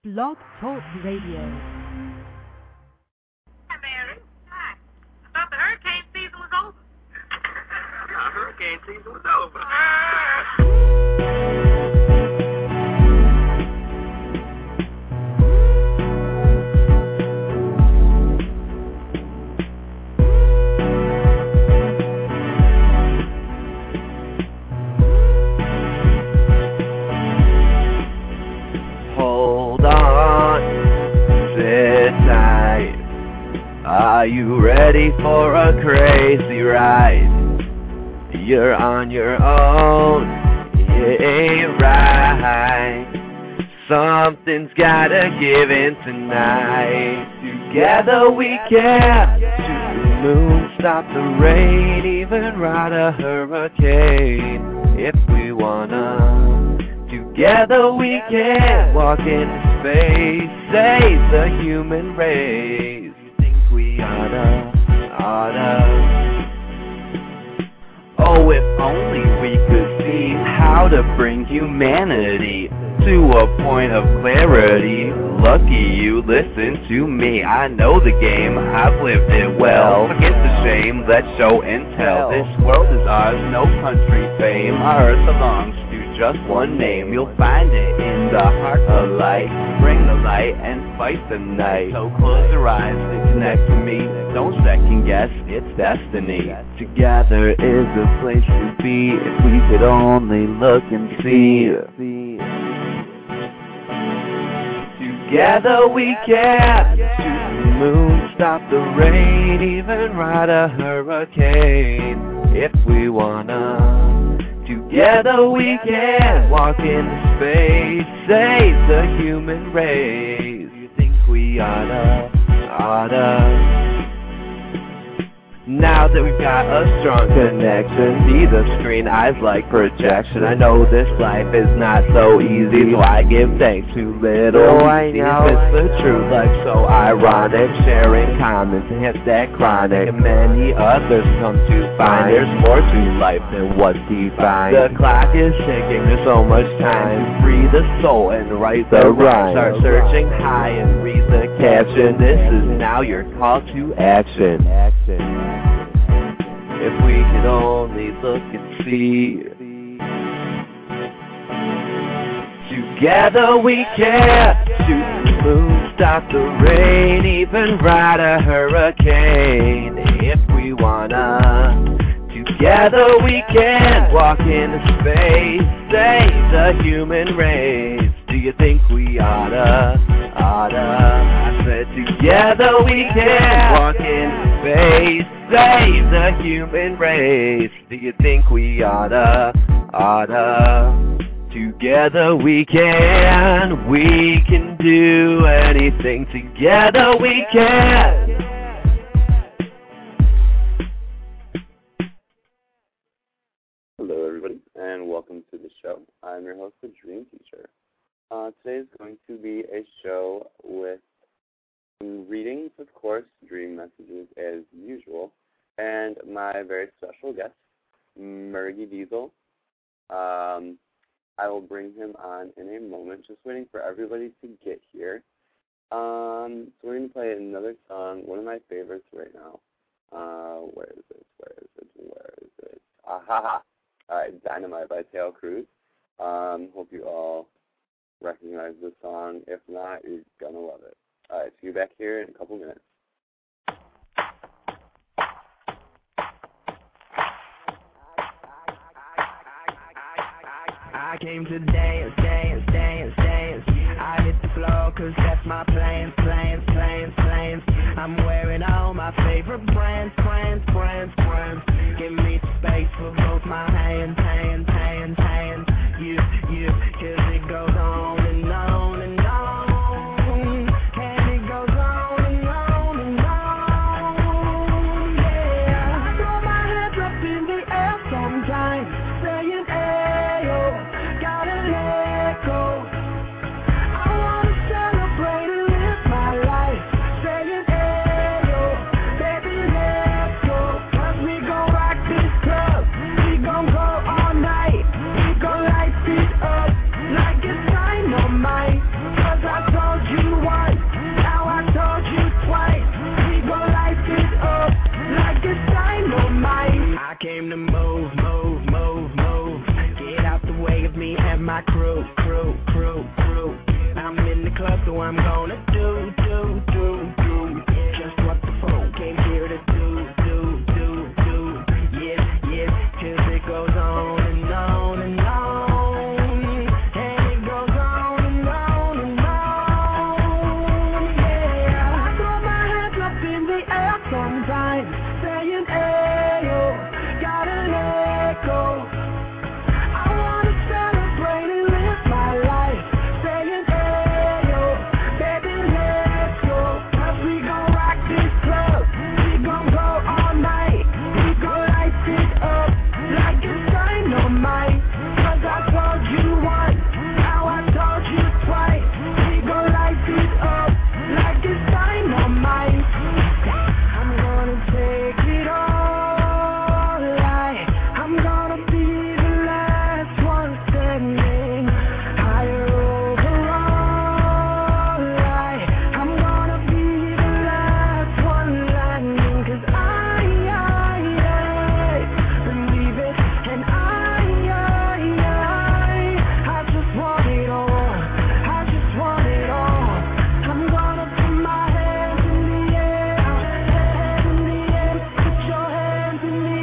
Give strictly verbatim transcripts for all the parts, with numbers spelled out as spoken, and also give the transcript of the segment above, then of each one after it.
Blog Talk Radio. Hi, Mary. Hi. I thought the hurricane season was over. Yeah, hurricane season was over. Hold on, sit tight. Are you ready for a crazy ride? You're on your own, it ain't right. Something's gotta give in tonight. Together we can shoot the moon, stop the rain, even ride a hurricane if we wanna. Together we can walk into space, save the human race. You think we oughta, oughta? Oh, if only we could see how to bring humanity to a point of clarity. Lucky you listen to me. I know the game, I've lived it well. Forget the shame, let's show and tell. This world is ours, no country fame. Our earth belongs to just one name. You'll find it in the heart of light. Bring the light and fight the night. So close your eyes and connect to me. Don't second guess, it's destiny. Together is a place to be if we could only look and see. Together we can shoot the moon, stop the rain, even ride a hurricane if we wanna. Together we can walk into space, save the human race. You think we oughta, oughta? Now that we've got a strong connection, see the screen eyes like projection. I know this life is not so easy, so I give thanks to little oh, I know. It's the truth, like so ironic. Sharing comments and hits that chronic, and many others come to find there's more to life than what's defined. The clock is ticking, there's so much time to free the soul and write the rhyme. Start searching high and read the caption. This is now your call to action. Action. If we could only look and see. Together we can shoot the moon, stop the rain, even ride a hurricane if we wanna. Together we can walk into space, save the human race. Do you think we oughta, oughta? I said together we can walk into space, save the human race. Do you think we oughta, oughta? Together we can, we can do anything. Together we can. Hello everybody, and welcome to the show. I'm your host, the Dream Teacher. Uh, today is going to be a show with some readings, of course, dream messages as usual, and my very special guest, Mergy Diesel. Um, I will bring him on in a moment, just waiting for everybody to get here. Um, so we're going to play another song, one of my favorites right now. Uh, where is it? Where is it? Where is it? Aha! All right, Dynamite by Tail Cruz. Um, hope you all recognize this song. If not, you're going to love it. All right, see you back here in a couple minutes. I came to dance, dance, dance, dance. I hit the floor cause that's my plans, plans, plans, plans. I'm wearing all my favorite brands, brands, brands, brands. Give me space for both my hands, hands, hands, hands. You, you, cause it goes on and on and on. And it goes on and on and on. Yeah, I throw my hands up in the air sometimes, saying, ayo, gotta let go. I wanna celebrate and live my what do I'm gonna do, do, do, do? Just what the folk came here to do, do, do, do. Yes, yes, till it goes on and on and on. And it goes on and on and on. Yeah, I throw my hands up in the air sometimes, saying, hey, yo, gotta let go. I wanna celebrate and live my life, saying, hey, yo, baby, let's go. 'Cause we gon' rock this club, we gon' go all night, we gon' light it up like it's dynamite. 'Cause I told you once, now I told you twice, we gon' light it up like it's dynamite. I'm gonna take it all, like I'm gonna be the last one standing, higher overall, like I'm gonna be the last one landing. 'Cause I, I, I believe it, and I, I, I, I just want it all, I just want it all. I'm gonna put my hands in the air, hands in the air, put your hands in the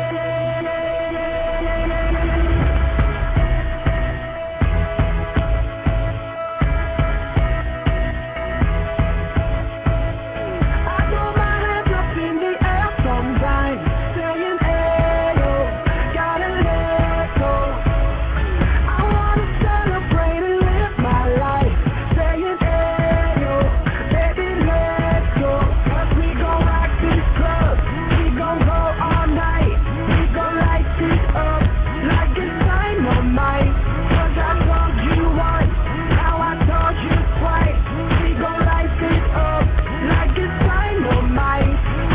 I throw my hands up in the air sometimes, saying, hey, yo, gotta let go. I wanna celebrate and live my life, saying, hey, yo, baby, let's go. 'Cause we gon' rock this club, we gon' go all night, we gon' light it up like it's dynamite. 'Cause I told you once, now I told you twice, we gon' light it up like it's dynamite.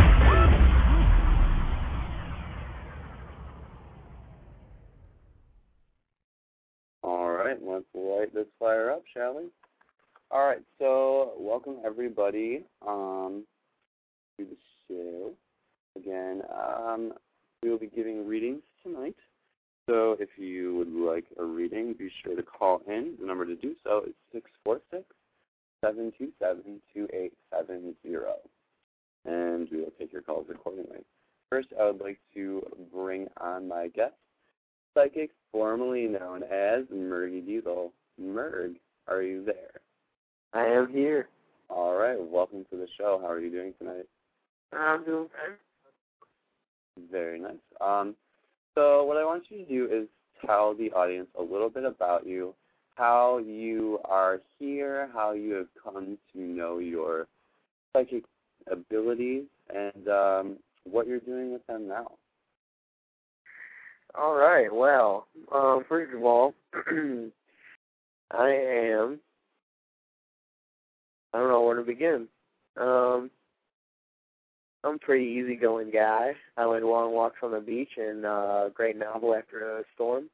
All right, let's light this fire up, shall we? All right, so welcome everybody um, to the show. Again, um, we will be giving readings tonight. So if you would like a reading, be sure to call in. The number to do so is six four six, seven two seven, two eight seven zero. And we will take your calls accordingly. First, I would like to bring on my guest, psychic formerly known as Mergy Diesel. Merg, are you there? I am here. All right, welcome to the show. How are you doing tonight? I'm doing fine. Very nice. Um, so what I want you to do is tell the audience a little bit about you, how you are here, how you have come to know your psychic abilities, and um, what you're doing with them now. All right. Well, um, first of all, I am. I don't know where to begin. Um, I'm a pretty easygoing guy. I like long walks on the beach and uh, great novel after a storm.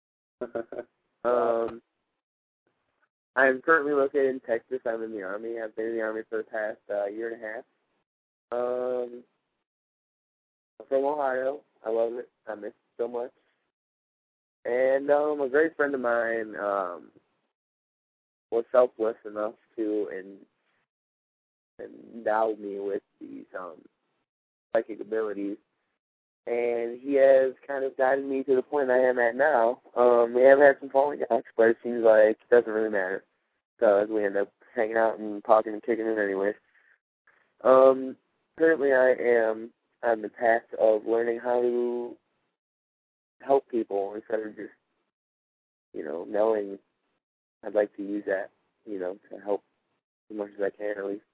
um, I'm currently located in Texas. I'm in the Army. I've been in the Army for the past uh, year and a half. Um, I'm from Ohio. I love it. I miss it so much. And um, a great friend of mine um, was selfless enough to and endow me with these um, psychic abilities, and he has kind of guided me to the point I am at now. Um, we have had some falling outs, but it seems like it doesn't really matter because we end up hanging out and talking and kicking it anyways. Um, currently, I am on the path of learning how to help people instead of just, you know, knowing. I'd like to use that, you know, to help as much as I can at least.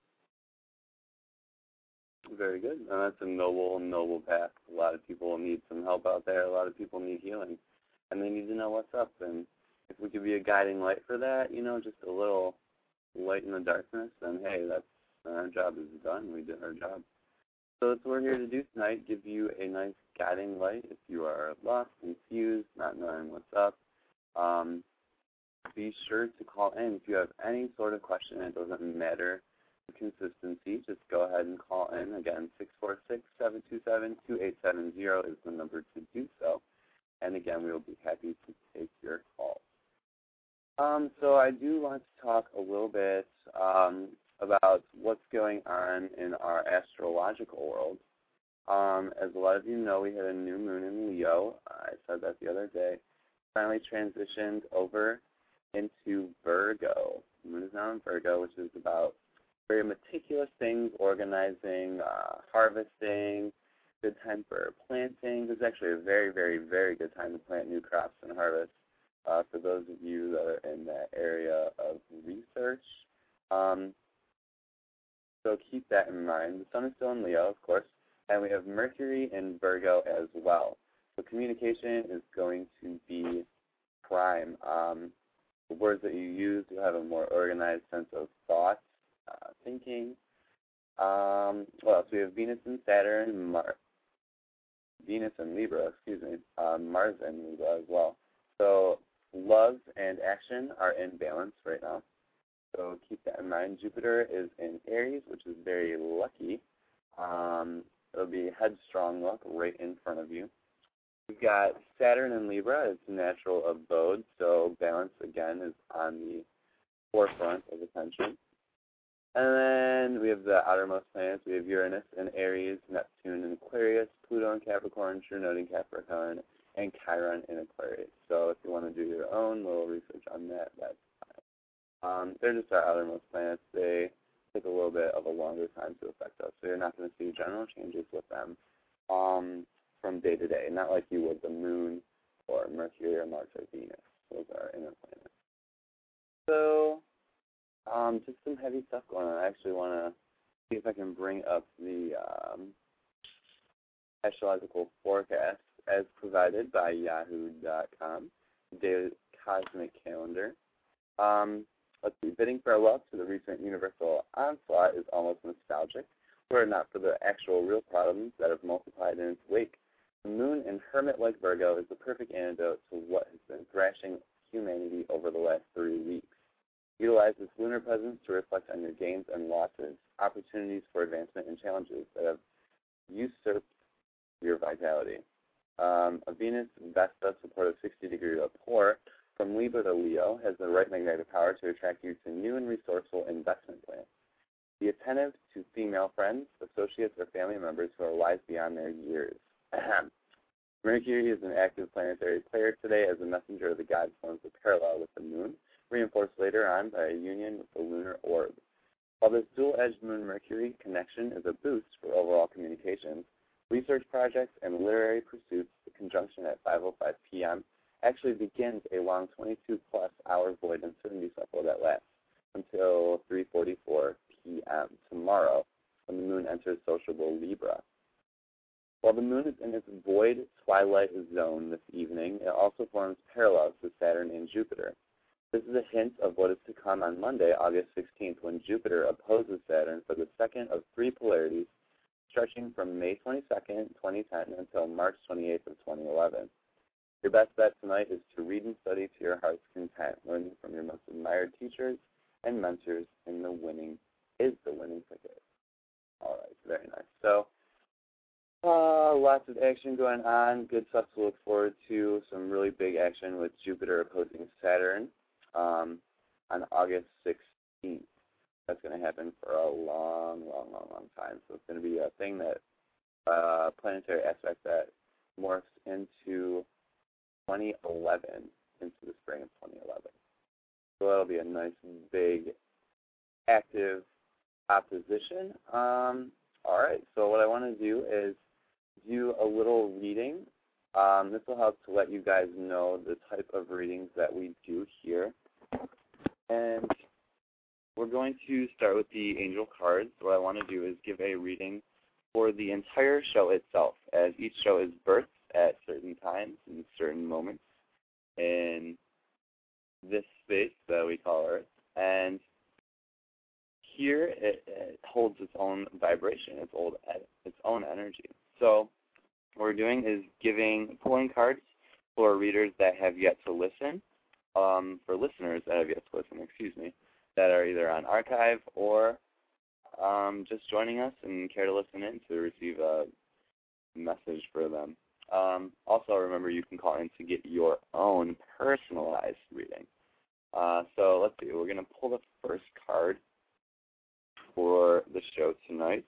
Very good. And that's a noble, noble path. A lot of people need some help out there. A lot of people need healing. And they need to know what's up. And if we could be a guiding light for that, you know, just a little light in the darkness, then, hey, that's our job is done. We did our job. So that's what we're here to do tonight, give you a nice guiding light if you are lost, confused, not knowing what's up. Um, be sure to call in. If you have any sort of question, it doesn't matter consistency, just go ahead and call in. Again, six four six, seven two seven, two eight seven zero is the number to do so. And again, we will be happy to take your call. Um, so I do want to talk a little bit um, about what's going on in our astrological world. Um, as a lot of you know, we had a new moon in Leo. I said that the other day. Finally transitioned over into Virgo. The moon is now in Virgo, which is about very meticulous things, organizing, uh, harvesting, good time for planting. This is actually a very, very, very good time to plant new crops and harvest. Uh, for those of you that are in that area of research. Um, so keep that in mind. The sun is still in Leo, of course, and we have Mercury in Virgo as well. So communication is going to be prime. Um, the words that you use, you'll have a more organized sense of thought, uh, thinking. Um, well, so we have Venus and Saturn, Mar- Venus and Libra, excuse me, uh, Mars and Libra as well. So love and action are in balance right now. So keep that in mind. Jupiter is in Aries, which is very lucky. Um, it'll be headstrong luck right in front of you. We've got Saturn in Libra. It's natural abode, so balance, again, is on the forefront of attention. And then we have the outermost planets. We have Uranus in Aries, Neptune in Aquarius, Pluto in Capricorn, True Node in Capricorn, and Chiron in Aquarius. So if you want to do your own little research on that, that's fine. Um, they're just our outermost planets. They take a little bit of a longer time to affect us, so you're not going to see general changes with them um, from day to day, not like you would the Moon or Mercury or Mars or Venus. Those are inner planets. So um, just some heavy stuff going on. I actually want to see if I can bring up the um, astrological forecast as provided by yahoo dot com, daily cosmic calendar. Um, let's see, bidding farewell to the recent universal onslaught is almost nostalgic, were it not for the actual real problems that have multiplied in its wake. The moon in hermit-like Virgo is the perfect antidote to what has been thrashing humanity over the last three weeks. Utilize this lunar presence to reflect on your gains and losses, opportunities for advancement, and challenges that have usurped your vitality. Um, a Venus Vesta support of sixty degree rapport from Libra to Leo has the right magnetic power to attract you to new and resourceful investment plans. Be attentive to female friends, associates, or family members who are wise beyond their years. Mercury is an active planetary player today as a messenger of the gods, forms a parallel with the moon, reinforced later on by a union with the lunar orb. While this dual-edged Moon-Mercury connection is a boost for overall communications, research projects and literary pursuits, the conjunction at five oh five p.m. actually begins a long twenty-two plus hour void uncertainty cycle that lasts until three forty-four p.m. tomorrow when the moon enters sociable Libra. While the moon is in its void twilight zone this evening, it also forms parallels to Saturn and Jupiter. This is a hint of what is to come on Monday, August sixteenth, when Jupiter opposes Saturn for the second of three polarities, stretching from May twenty-second, twenty ten until March twenty-eighth of twenty eleven. Your best bet tonight is to read and study to your heart's content, learning from your most admired teachers and mentors, and the winning is the winning ticket. All right, very nice. So, uh, lots of action going on. Good stuff to look forward to. Some really big action with Jupiter opposing Saturn um, on August sixteenth. That's going to happen for a long, long, long, long time. So it's going to be a thing that, uh, planetary aspect that morphs into twenty eleven, into the spring of twenty eleven. So that'll be a nice, big, active opposition. Um, all right, so what I want to do is do a little reading. Um, this will help to let you guys know the type of readings that we do here. And we're going to start with the angel cards. What I want to do is give a reading for the entire show itself, as each show is birthed at certain times and certain moments in this space that we call Earth. And here it, it holds its own vibration, its, old, its own energy. So what we're doing is giving, pulling cards for readers that have yet to listen, um, for listeners that have yet to listen, excuse me, that are either on archive or um, just joining us and care to listen in to receive a message for them. Um, also, remember, you can call in to get your own personalized reading. Uh, so let's see. We're going to pull the first card for the show tonight.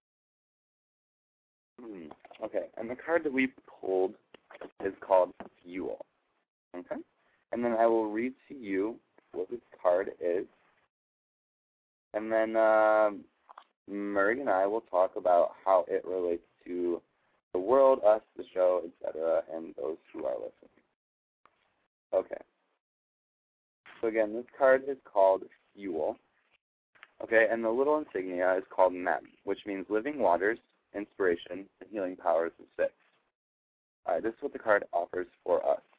Hmm. Okay, and the card that we pulled is called Fuel. Okay? And then I will read to you what this card is. And then uh, Murray and I will talk about how it relates to the world, us, the show, et cetera, and those who are listening. Okay. So again, this card is called Fuel. Okay, and the little insignia is called Mem, which means living waters, inspiration, and healing powers of six. All right, this is what the card offers for us.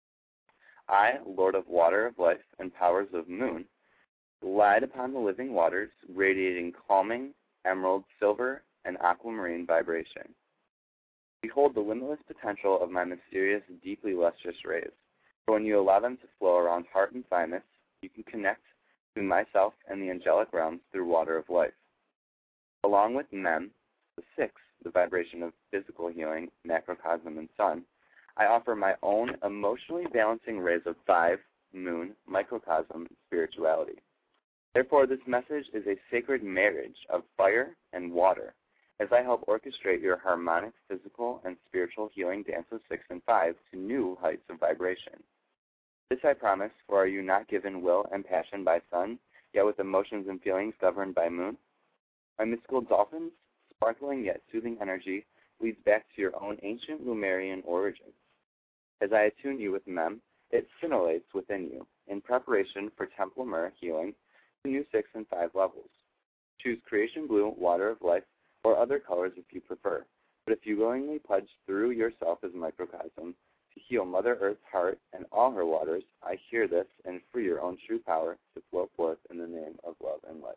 I, Lord of Water of Life and Powers of Moon, glide upon the living waters, radiating calming, emerald, silver, and aquamarine vibration. Behold the limitless potential of my mysterious, deeply lustrous rays. For when you allow them to flow around heart and thymus, you can connect to myself and the angelic realms through water of life. Along with Mem, the six, the vibration of physical healing, macrocosm, and sun, I offer my own emotionally balancing rays of five, moon, microcosm, spirituality. Therefore, this message is a sacred marriage of fire and water, as I help orchestrate your harmonic physical and spiritual healing dance of six and five to new heights of vibration. This I promise, for are you not given will and passion by sun, yet with emotions and feelings governed by moon? My mystical dolphins, sparkling yet soothing energy, leads back to your own ancient Lumerian origins. As I attune you with Mem, it scintillates within you, in preparation for Temple Myrrh healing to new six and five levels. Choose Creation Blue, Water of Life, or other colors if you prefer, but if you willingly pledge through yourself as microcosm to heal Mother Earth's heart and all her waters, I hear this and free your own true power to flow forth in the name of love and life.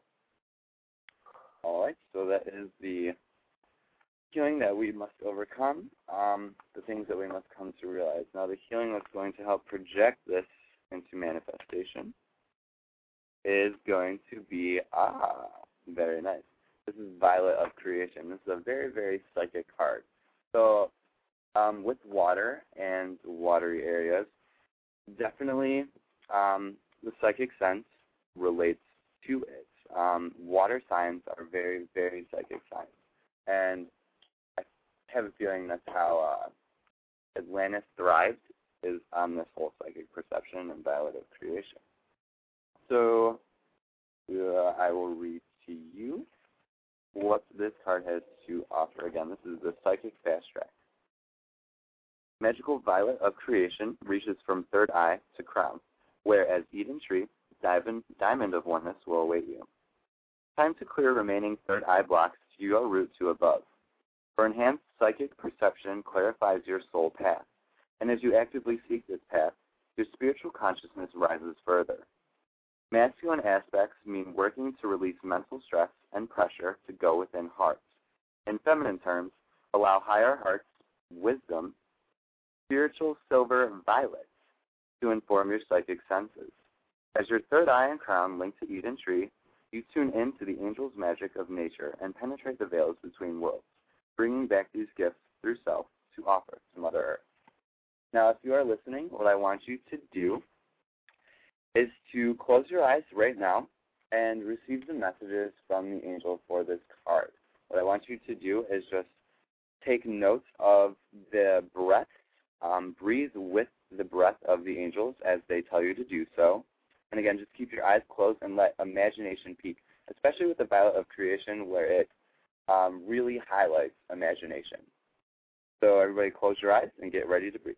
All right, so that is the healing that we must overcome, um, the things that we must come to realize. Now, the healing that's going to help project this into manifestation is going to be, ah, very nice. This is Violet of Creation. This is a very, very psychic card. So, um, with water and watery areas, definitely um, the psychic sense relates to it. Um, water signs are very, very psychic signs. And I have a feeling that's how uh, Atlantis thrived, is on this whole psychic perception and Violet of Creation. So uh, I will read to you what this card has to offer. Again, this is the Psychic Fast Track. Magical Violet of Creation reaches from third eye to crown, where as Eden Tree, diamond, diamond of oneness will await you. Time to clear remaining third eye blocks to your root to above. For enhanced psychic perception clarifies your soul path, and as you actively seek this path, your spiritual consciousness rises further. Masculine aspects mean working to release mental stress and pressure to go within hearts. In feminine terms, allow higher hearts, wisdom, spiritual silver violets to inform your psychic senses. As your third eye and crown link to Eden Tree, you tune into the angel's magic of nature and penetrate the veils between worlds, bringing back these gifts through self to offer to Mother Earth. Now, if you are listening, what I want you to do is to close your eyes right now and receive the messages from the angel for this card. What I want you to do is just take note of the breath, um, breathe with the breath of the angels as they tell you to do so. And again, just keep your eyes closed and let imagination peak, especially with the Violet of Creation where it um, really highlights imagination. So everybody close your eyes and get ready to breathe.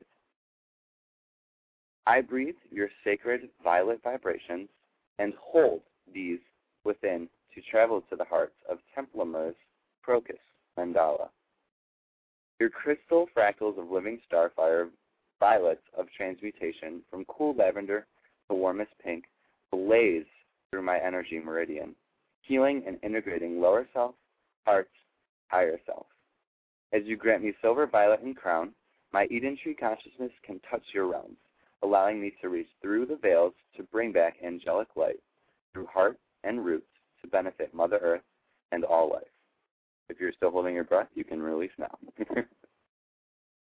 I breathe your sacred violet vibrations and hold these within to travel to the hearts of Temple Myrrh's crocus mandala. Your crystal fractals of living starfire, violets of transmutation from cool lavender to warmest pink, blaze through my energy meridian, healing and integrating lower self, heart, higher self. As you grant me silver, violet, and crown, my Eden Tree consciousness can touch your realms, allowing me to reach through the veils to bring back angelic light through heart and roots to benefit Mother Earth and all life. If you're still holding your breath, you can release now.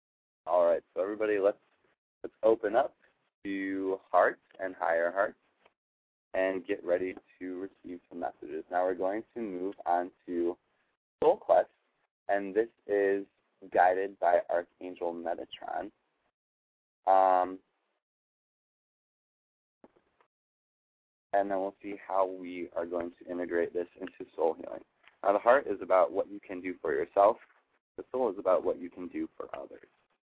All right, so everybody, let's let's open up to hearts and higher hearts. and get ready to receive some messages. Now we're going to move on to Soul Quest, and this is guided by Archangel Metatron. Um, and then we'll see how we are going to integrate this into soul healing. Now, the heart is about what you can do for yourself. The soul is about what you can do for others.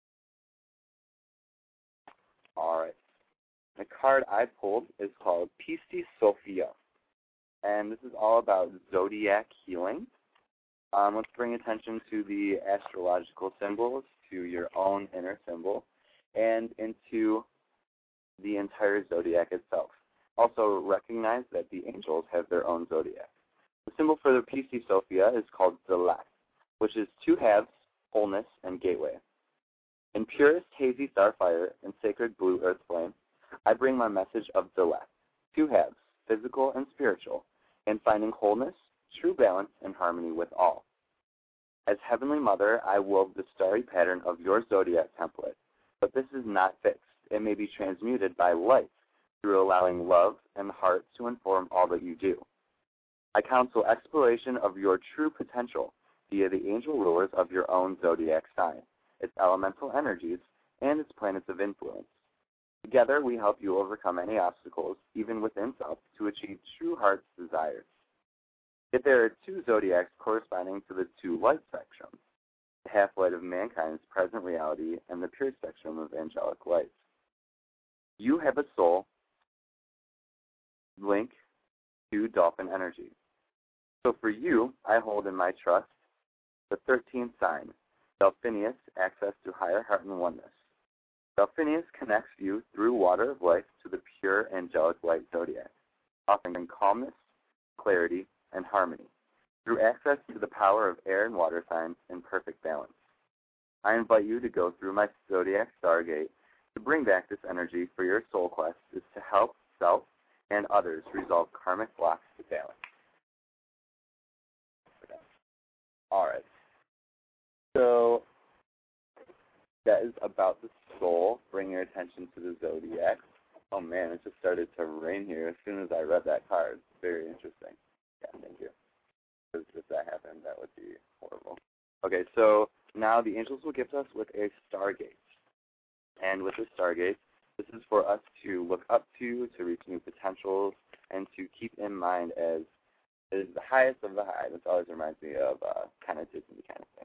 All right. The card I pulled is called Pistis Sophia, and this is all about zodiac healing. Um, let's bring attention to the astrological symbols, to your own inner symbol, and into the entire zodiac itself. Also recognize that the angels have their own zodiac. The symbol for the Pistis Sophia is called Zelek, which is two halves, wholeness, and gateway. In purest hazy starfire and sacred blue earth flame, I bring my message of Zelek, two halves, physical and spiritual, and finding wholeness, true balance, and harmony with all. As Heavenly Mother, I wove the starry pattern of your zodiac template, but this is not fixed. It may be transmuted by light through allowing love and the heart to inform all that you do. I counsel exploration of your true potential via the angel rulers of your own zodiac sign, its elemental energies, and its planets of influence. Together, we help you overcome any obstacles, even within self, to achieve true heart's desires. Yet there are two zodiacs corresponding to the two light spectrums, the half-light of mankind's present reality and the pure spectrum of angelic light. You have a soul link to dolphin energy. So for you, I hold in my trust the thirteenth sign, Delphinius, access to higher heart and oneness. Delphinius connects you through water of life to the pure angelic light zodiac, offering calmness, clarity, and harmony, through access to the power of air and water signs in perfect balance. I invite you to go through my zodiac stargate to bring back this energy, for your soul quest is to help self and others resolve karmic blocks to balance. All right. So that is about the soul. Bring your attention to the zodiac. Oh man, it just started to rain here as soon as I read that card. Very interesting. Yeah, thank you. Because if that happened, that would be horrible. Okay, so now the angels will gift us with a stargate. And with this stargate, this is for us to look up to, to reach new potentials, and to keep in mind as is the highest of the high. This always reminds me of uh, kind of Disney kind of thing.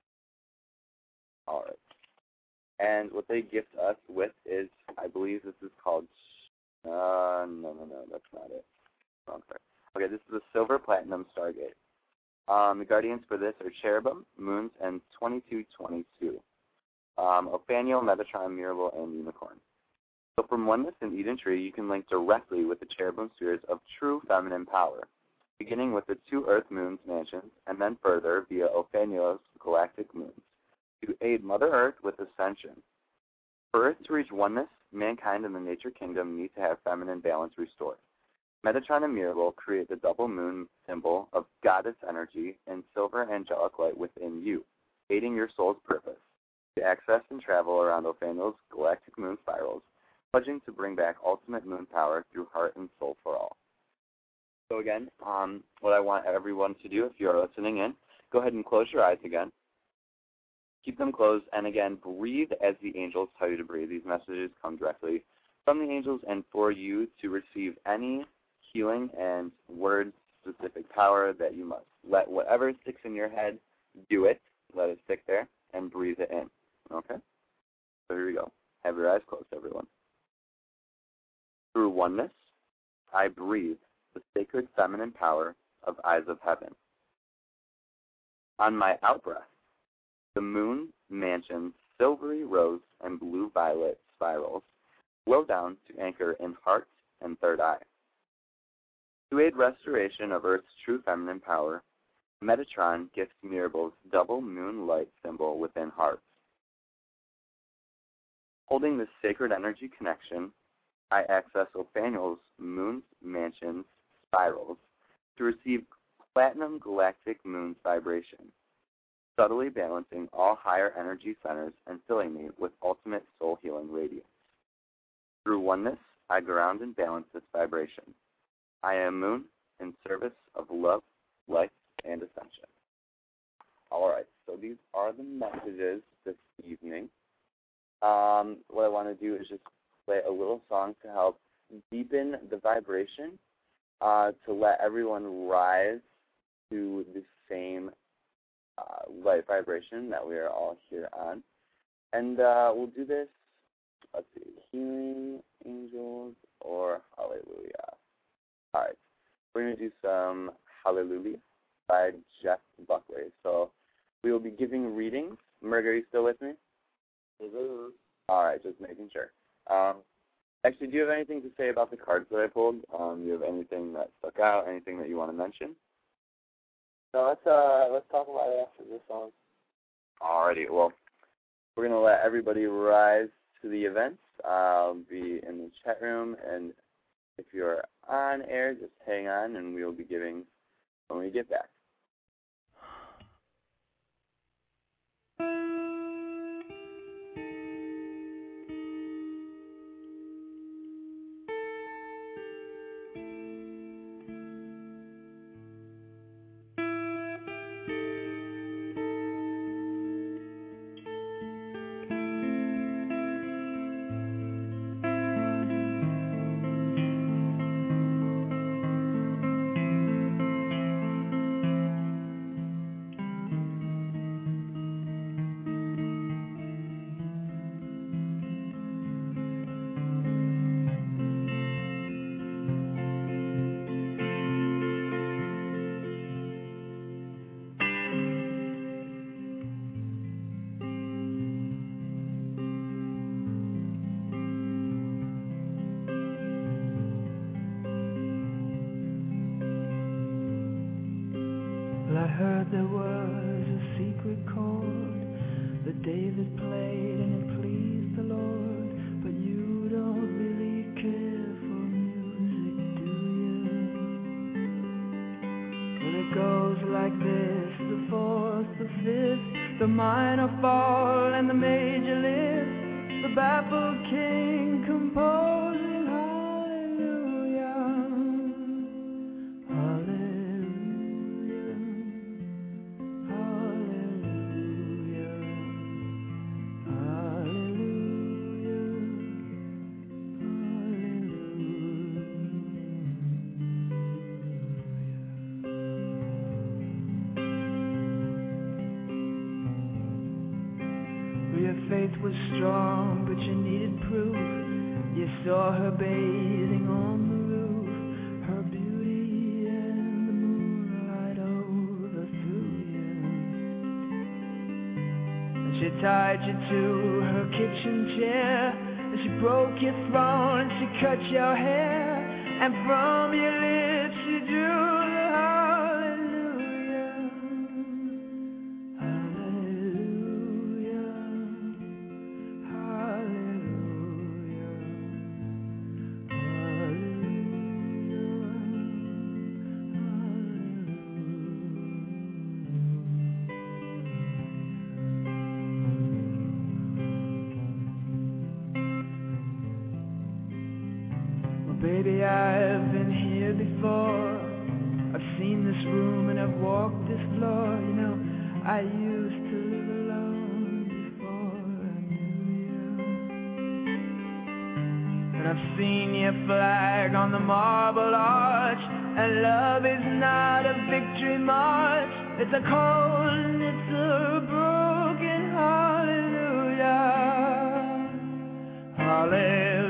All right. And what they gift us with is, I believe this is called, uh, no, no, no, that's not it. Wrong card. Okay, this is a silver platinum stargate. Um, the guardians for this are cherubim, moons, and twenty-two twenty-two. Um, Ophaniel, Metatron, Mirabel, and Unicorn. So from oneness in Eden Tree, you can link directly with the cherubim spheres of true feminine power, beginning with the two Earth moons mansions, and then further via Ophaniel's galactic moons, to aid Mother Earth with ascension. For Earth to reach oneness, mankind and the nature kingdom need to have feminine balance restored. Metatron and Mirabel create the double moon symbol of goddess energy and silver angelic light within you, aiding your soul's purpose, to access and travel around Ophaniel's galactic moon spirals, pledging to bring back ultimate moon power through heart and soul for all. So again, um, what I want everyone to do, if you are listening in, go ahead and close your eyes again. Keep them closed, and again, breathe as the angels tell you to breathe. These messages come directly from the angels, and for you to receive any healing and word-specific power that you must. Let whatever sticks in your head, do it. Let it stick there, and breathe it in. Okay? So here we go. Have your eyes closed, everyone. Through oneness, I breathe the sacred feminine power of Eyes of Heaven. On my out-breath, the moon mansion's silvery rose and blue violet spirals flow down to anchor in heart and third eye. To aid restoration of Earth's true feminine power, Metatron gifts Mirabel's double moon light symbol within hearts. Holding this sacred energy connection, I access Ophaniel's moon mansion's spirals to receive platinum galactic moon's vibration, subtly balancing all higher energy centers and filling me with ultimate soul healing radiance. Through oneness, I ground and balance this vibration, I am Moon, in service of love, life, and ascension. All right, so these are the messages this evening. Um, what I want to do is just play a little song to help deepen the vibration, uh, to let everyone rise to the same uh, light vibration that we are all here on. And uh, we'll do this, let's see, healing angels or hallelujah. All right, we're going to do some hallelujah by Jeff Buckley. So we will be giving readings. Merg, are you still with me? Mm-hmm. All right, just making sure. Um, actually, do you have anything to say about the cards that I pulled? Um, do you have anything that stuck out, anything that you want to mention? No, let's, uh, let's talk about it after this song. Alrighty, well, we're going to let everybody rise to the event. I'll be in the chat room, and if you're on air, just hang on, and we will be giving when we get back. I heard there was a secret chord that David played and it pleased the Lord. But you don't really care for music, do you? Well, it goes like this: the fourth, the fifth, the minor fall and the major lift, the baffled king composing hallelujah, hallelujah. Faith was strong, but you needed proof. You saw her bathing on the roof, her beauty and the moonlight overthrew you. And she tied you to her kitchen chair, and she broke your throne, and she cut your hair, and from your lips she drew the hallelujah. Baby, I've been here before. I've seen this room and I've walked this floor. You know, I used to live alone before I knew you. And I've seen your flag on the marble arch. And love is not a victory march. It's a cold and it's a broken hallelujah. Hallelujah.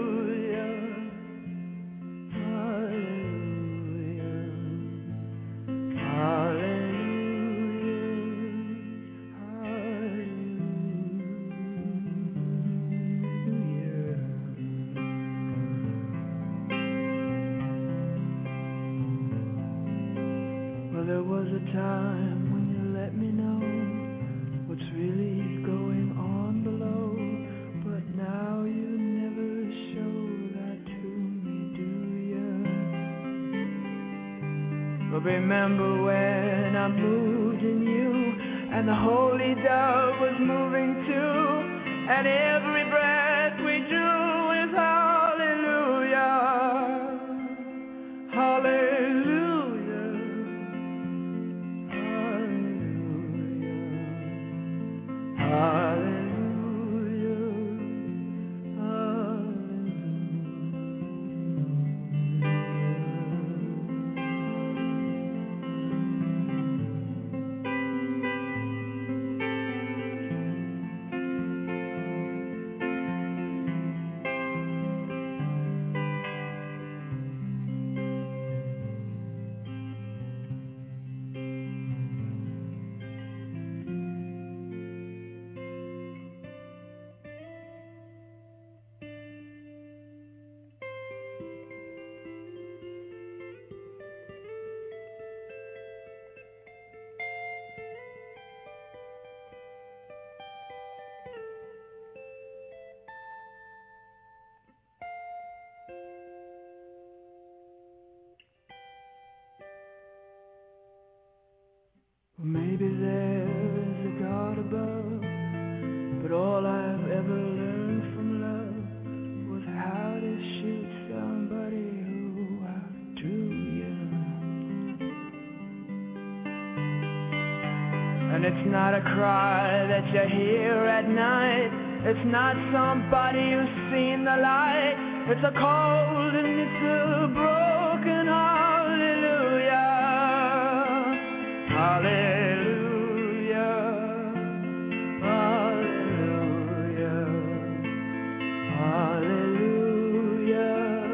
There was a time when you let me know what's really going on below, but now you never show that to me, do you? But remember when I moved in you, and the holy dove was moving too, and every breath we drew is hallelujah, hallelujah. Maybe there's a God above, but all I've ever learned from love was how to shoot somebody who outdrew you. And it's not a cry that you hear at night, it's not somebody who's seen the light, it's a cold and it's a broken hallelujah. Hallelujah, hallelujah, hallelujah,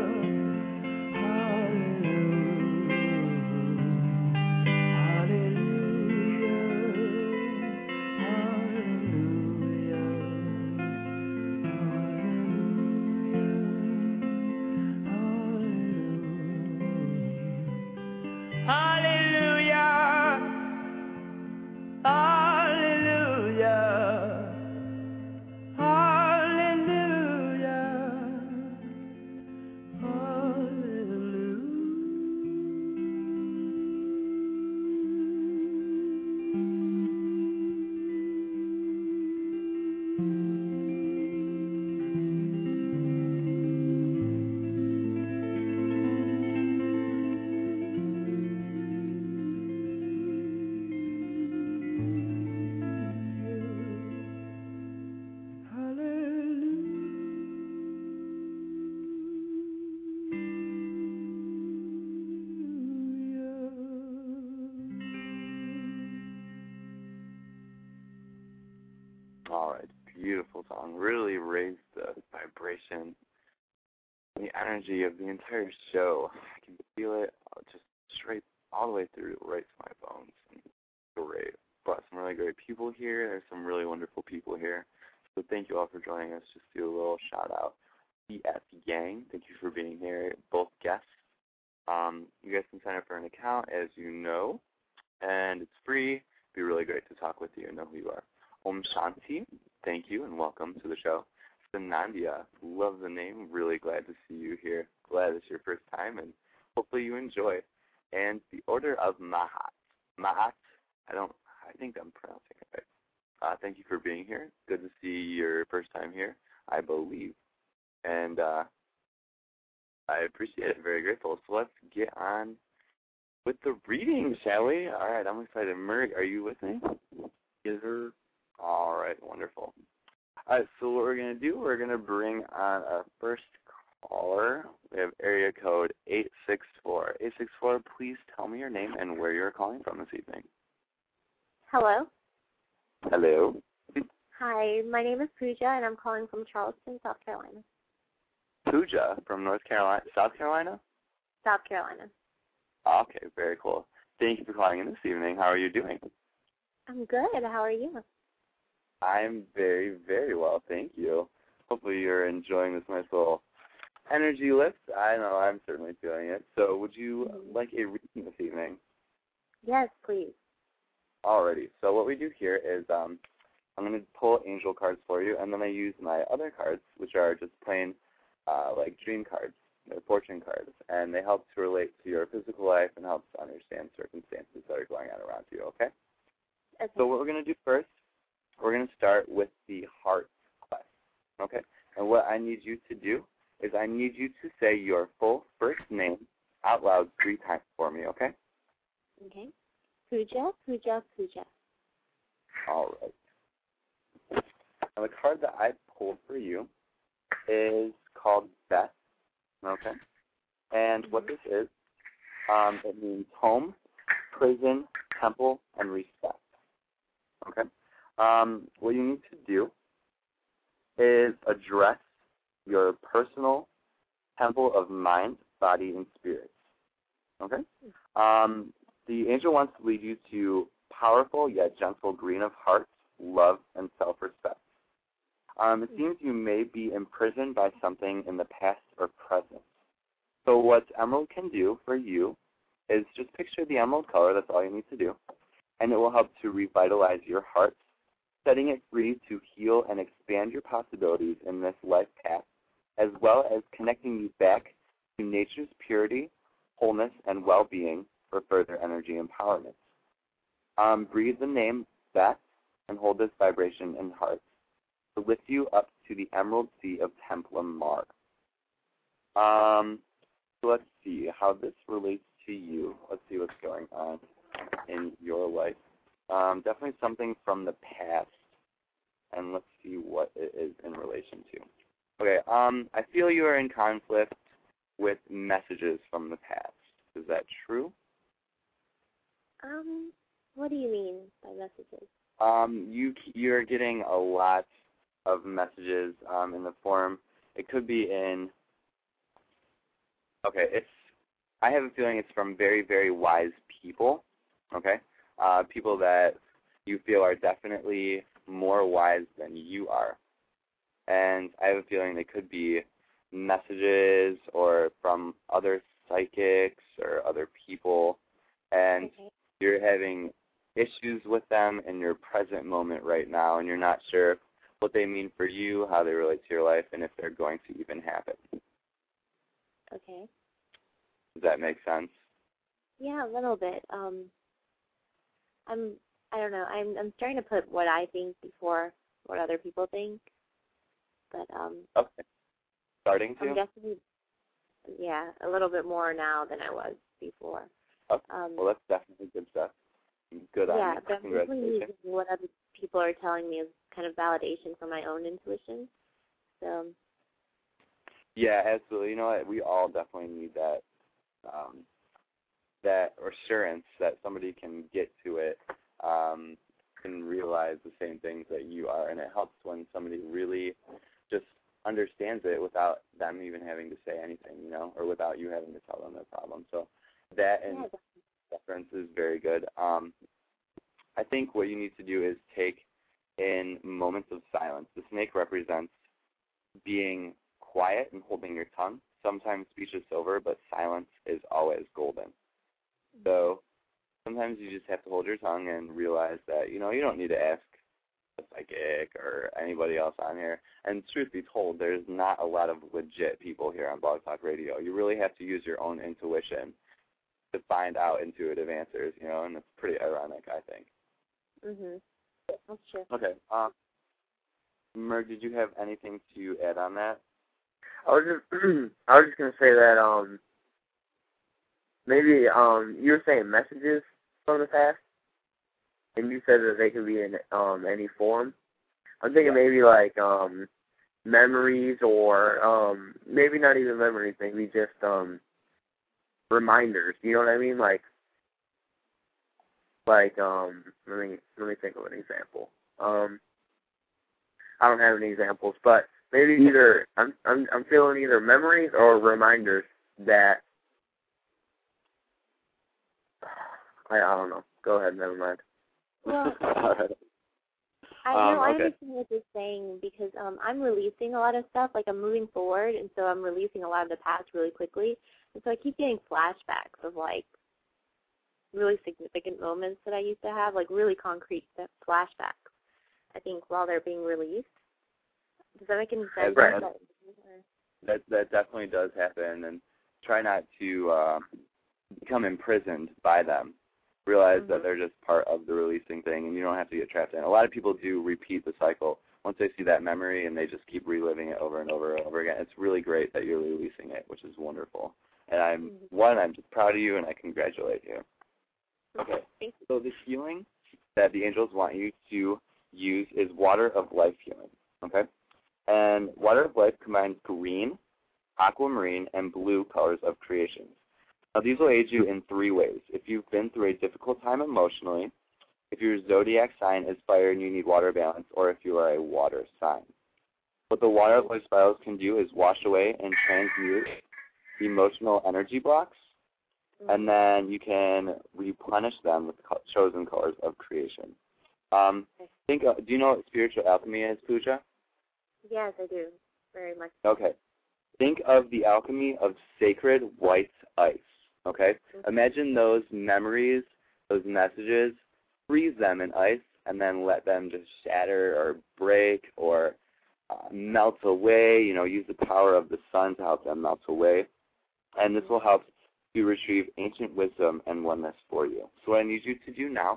All right, beautiful song. Really raised the vibration, the energy of the entire show. I can feel it just straight all the way through, right to my bones. And great. Brought some really great people here. There's some really wonderful people here. So thank you all for joining us. Just do a little shout out. B F Gang, thank you for being here. Both guests. Um, you guys can sign up for an account, as you know, and it's free. It'd be really great to talk with you and know who you are. Om Shanti, thank you and welcome to the show. Sanandya, love the name. Really glad to see you here. Glad it's your first time and hopefully you enjoy. And the Order of Mahat. Mahat, I don't, I think I'm pronouncing it right. Uh, thank you for being here. Good to see your first time here, I believe. And uh, I appreciate it. Very grateful. So let's get on with the reading, shall we? All right, I'm excited. Murray, are you with me? Yes, sir. All right, wonderful. All right, so what we're going to do, we're going to bring on our first caller. We have area code eight six four. eight six four, please tell me your name and where you're calling from this evening. Hello. Hello. Hi, my name is Pooja, and I'm calling from Charleston, South Carolina. Pooja from North Carolina, South Carolina? South Carolina. Okay, very cool. Thank you for calling in this evening. How are you doing? I'm good. How are you? I'm very, very well, thank you. Hopefully you're enjoying this nice little energy lift. I know I'm certainly feeling it. So would you mm-hmm. like a reading this evening? Yes, please. Alrighty. So what we do here is um, I'm going to pull angel cards for you, and then I use my other cards, which are just plain uh, like dream cards. They're fortune cards, and they help to relate to your physical life and help to understand circumstances that are going on around you, okay? Okay. So what we're going to do first, we're going to start with the heart quest, okay? And what I need you to do is I need you to say your full first name out loud three times for me, okay? Okay. Pooja, Pooja, Pooja. All right. Now the card that I pulled for you is called Beth, okay? And mm-hmm. what this is, um, it means home, prison, temple, and respect, okay? Um, what you need to do is address your personal temple of mind, body, and spirit, okay? Um, the angel wants to lead you to powerful yet gentle green of heart, love, and self-respect. Um, it seems you may be imprisoned by something in the past or present. So what emerald can do for you is just picture the emerald color, that's all you need to do, and it will help to revitalize your heart, setting it free to heal and expand your possibilities in this life path, as well as connecting you back to nature's purity, wholeness, and well-being for further energy empowerment. Um, breathe the name Beth and hold this vibration in hearts to lift you up to the Emerald Sea of Templum Mar. Um, so let's see how this relates to you. Let's see what's going on in your life. Um, definitely something from the past, and let's see what it is in relation to. Okay, um, I feel you are in conflict with messages from the past. Is that true? Um, what do you mean by messages? Um, you you're getting a lot of messages um, in the form. It could be in. Okay, it's. I have a feeling it's from very very wise people. Okay, uh, people that you feel are definitely more wise than you are, and I have a feeling they could be messages or from other psychics or other people, and Okay. you're having issues with them in your present moment right now, and you're not sure what they mean for you, how they relate to your life, and if they're going to even happen. Okay. Does that make sense? Yeah, a little bit. Um, I'm. I don't know. I'm. I'm starting to put what I think before what other people think. But um. Okay. Starting to? I'm definitely. Yeah, a little bit more now than I was before. Okay. Um, Well, that's definitely good stuff. Good on yeah, you. but I'm definitely Congratulations. using what other people are telling me as kind of validation for my own intuition. So. Yeah, absolutely. You know what? We all definitely need that um, that assurance that somebody can get to it um, and realize the same things that you are. And it helps when somebody really just understands it without them even having to say anything, you know, or without you having to tell them their problem. So that and Yeah, reference is very good. Um, I think what you need to do is take in moments of silence. The snake represents being quiet and holding your tongue. Sometimes speech is silver, but silence is always golden. So sometimes you just have to hold your tongue and realize that, you know, you don't need to ask a psychic or anybody else on here. And truth be told, there's not a lot of legit people here on Blog Talk Radio. You really have to use your own intuition to find out intuitive answers, you know, and it's pretty ironic, I think. Mhm. That's true. Okay. Um, Merg, did you have anything to add on that? I was just I was just gonna say that um maybe um you were saying messages from the past, and you said that they can be in um any form. I'm thinking Yeah. maybe like um memories or um maybe not even memories, maybe just um reminders. You know what I mean? Like like um let me let me think of an example. Um I don't have any examples, but maybe either I'm I'm I'm feeling either memories or reminders that I I don't know. Go ahead, never mind. Well, I Um, know I okay. understand what you're saying because um, I'm releasing a lot of stuff. Like I'm moving forward, and so I'm releasing a lot of the past really quickly. And so I keep getting flashbacks of like really significant moments that I used to have, like really concrete flashbacks. I think while they're being released. Does that make any sense? Right. That that definitely does happen, and try not to uh, become imprisoned by them. Realize Mhm. that they're just part of the releasing thing, and you don't have to get trapped in. A lot of people do repeat the cycle once they see that memory, and they just keep reliving it over and over and over again. It's really great that you're releasing it, which is wonderful. And I'm Mm-hmm. one, I'm just proud of you, and I congratulate you. Okay. Thank you. So the healing that the angels want you to use is water of life healing. Okay. And water of life combines green, aquamarine, and blue colors of creation. Now, these will aid you in three ways. If you've been through a difficult time emotionally, if your zodiac sign is fire and you need water balance, or if you are a water sign. What the water of life spirals can do is wash away and transmute emotional energy blocks, Mm-hmm. and then you can replenish them with co- chosen colors of creation. Um, think. Uh, do you know what spiritual alchemy is, Pooja? Yes, I do. Very much. Okay. Think of the alchemy of sacred white ice, okay? Mm-hmm. Imagine those memories, those messages, freeze them in ice, and then let them just shatter or break or uh, melt away. You know, use the power of the sun to help them melt away. And this will help to retrieve ancient wisdom and oneness for you. So what I need you to do now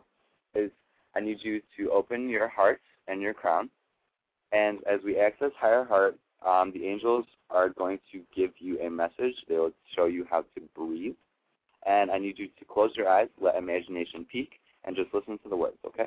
is I need you to open your heart and your crown. And as we access higher heart, um, the angels are going to give you a message. They'll show you how to breathe. And I need you to close your eyes, let imagination peak, and just listen to the words, okay?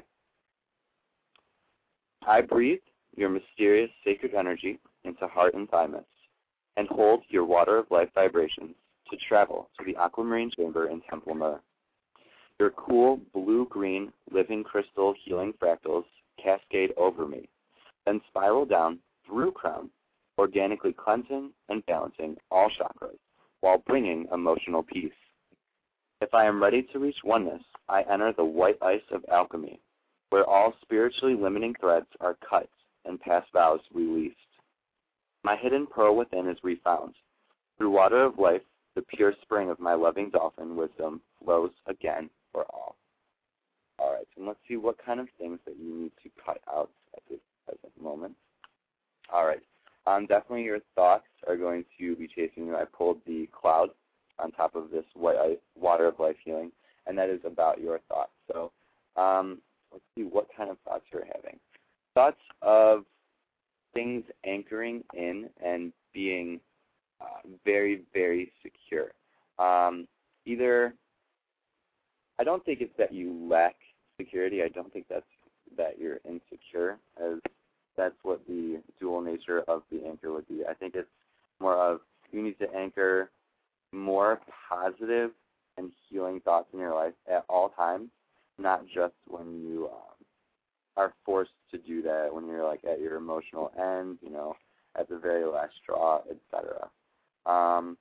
I breathe your mysterious sacred energy into heart and thymus, and hold your water of life vibrations to travel to the aquamarine chamber in Temple Myrrh. Your cool blue-green living crystal healing fractals cascade over me, then spiral down through crown, organically cleansing and balancing all chakras while bringing emotional peace. If I am ready to reach oneness, I enter the white ice of alchemy, where all spiritually limiting threads are cut and past vows released. My hidden pearl within is refound. Through water of life, the pure spring of my loving dolphin wisdom flows again for all. All right, so let's see what kind of things that you need to cut out at this present moment. All right, um, definitely your thoughts are going to be chasing you. I pulled the cloud on top of this white water of life healing, and that is about your thoughts. So um, let's see what kind of thoughts you're having. Thoughts of things anchoring in and being uh, very, very secure. Um, either, I don't think it's that you lack security. I don't think that's that you're insecure, as that's what the dual nature of the anchor would be. I think it's more of you need to anchor more positive and healing thoughts in your life at all times, not just when you um, are forced to do that, when you're like at your emotional end, you know, at the very last straw, et cetera. Um,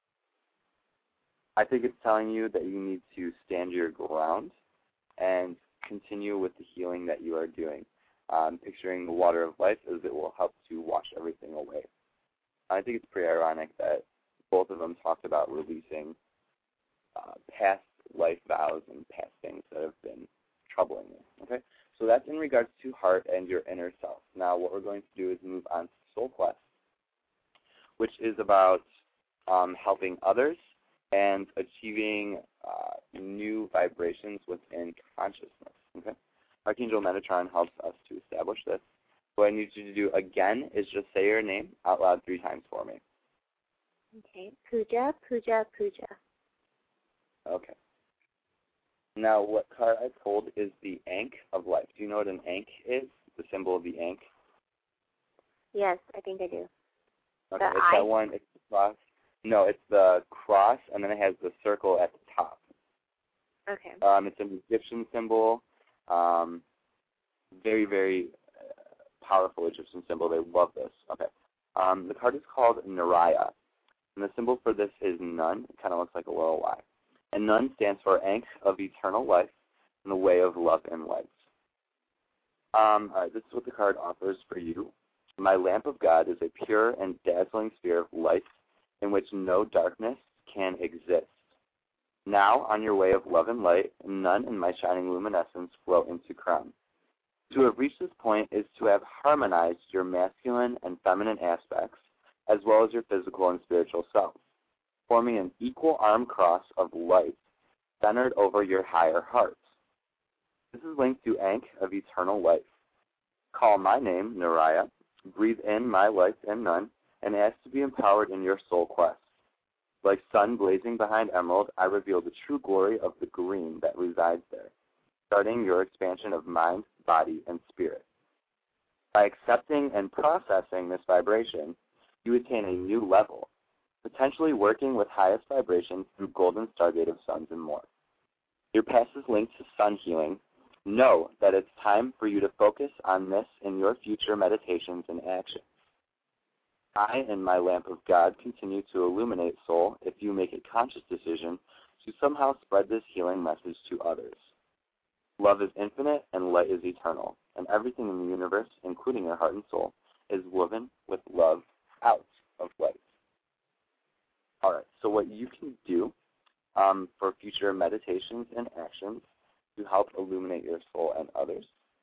I think it's telling you that you need to stand your ground and continue with the healing that you are doing. Um, picturing the water of life as it will help to wash everything away. I think it's pretty ironic that both of them talked about releasing uh, past life vows and past things that have been troubling you. Okay, so that's in regards to heart and your inner self. Now, what we're going to do is move on to Soul Quest, which is about um, helping others and achieving uh, new vibrations within consciousness. Okay, Archangel Metatron helps us to establish this. What I need you to do again is just say your name out loud three times for me. Okay, Puja, Puja, Puja. Okay. Now, what card I pulled is the Ankh of Life. Do you know what an Ankh is? The symbol of the Ankh? Yes, I think I do. Okay, the it's eye? that one. It's the cross. No, it's the cross, and then it has the circle at the top. Okay. Um, it's an Egyptian symbol. Um, very, very uh, powerful Egyptian symbol. They love this. Okay. Um, the card is called Naraya. And the symbol for this is Nun. It kind of looks like a little Y. And Nun stands for Ankh of Eternal Life and the Way of Love and Light. Um, all right, this is what the card offers for you. My lamp of God is a pure and dazzling sphere of light in which no darkness can exist. Now, on your way of love and light, Nun and my shining luminescence flow into crown. To have reached this point is to have harmonized your masculine and feminine aspects, as well as your physical and spiritual self, forming an equal arm cross of light centered over your higher heart. This is linked to Ankh of Eternal Life. Call my name, Naraya, breathe in my light and Nun, and ask to be empowered in your soul quest. Like sun blazing behind emerald, I reveal the true glory of the green that resides there, starting your expansion of mind, body, and spirit. By accepting and processing this vibration, you attain a new level, potentially working with highest vibrations through golden stargate of suns and more. Your past is linked to sun healing. Know that it's time for you to focus on this in your future meditations and actions. I and my lamp of God continue to illuminate soul if you make a conscious decision to somehow spread this healing message to others. Love is infinite and light is eternal, and everything in the universe, including your heart and soul, is woven with love out of light. All right, so what you can do um, for future meditations and actions to help illuminate your soul and others.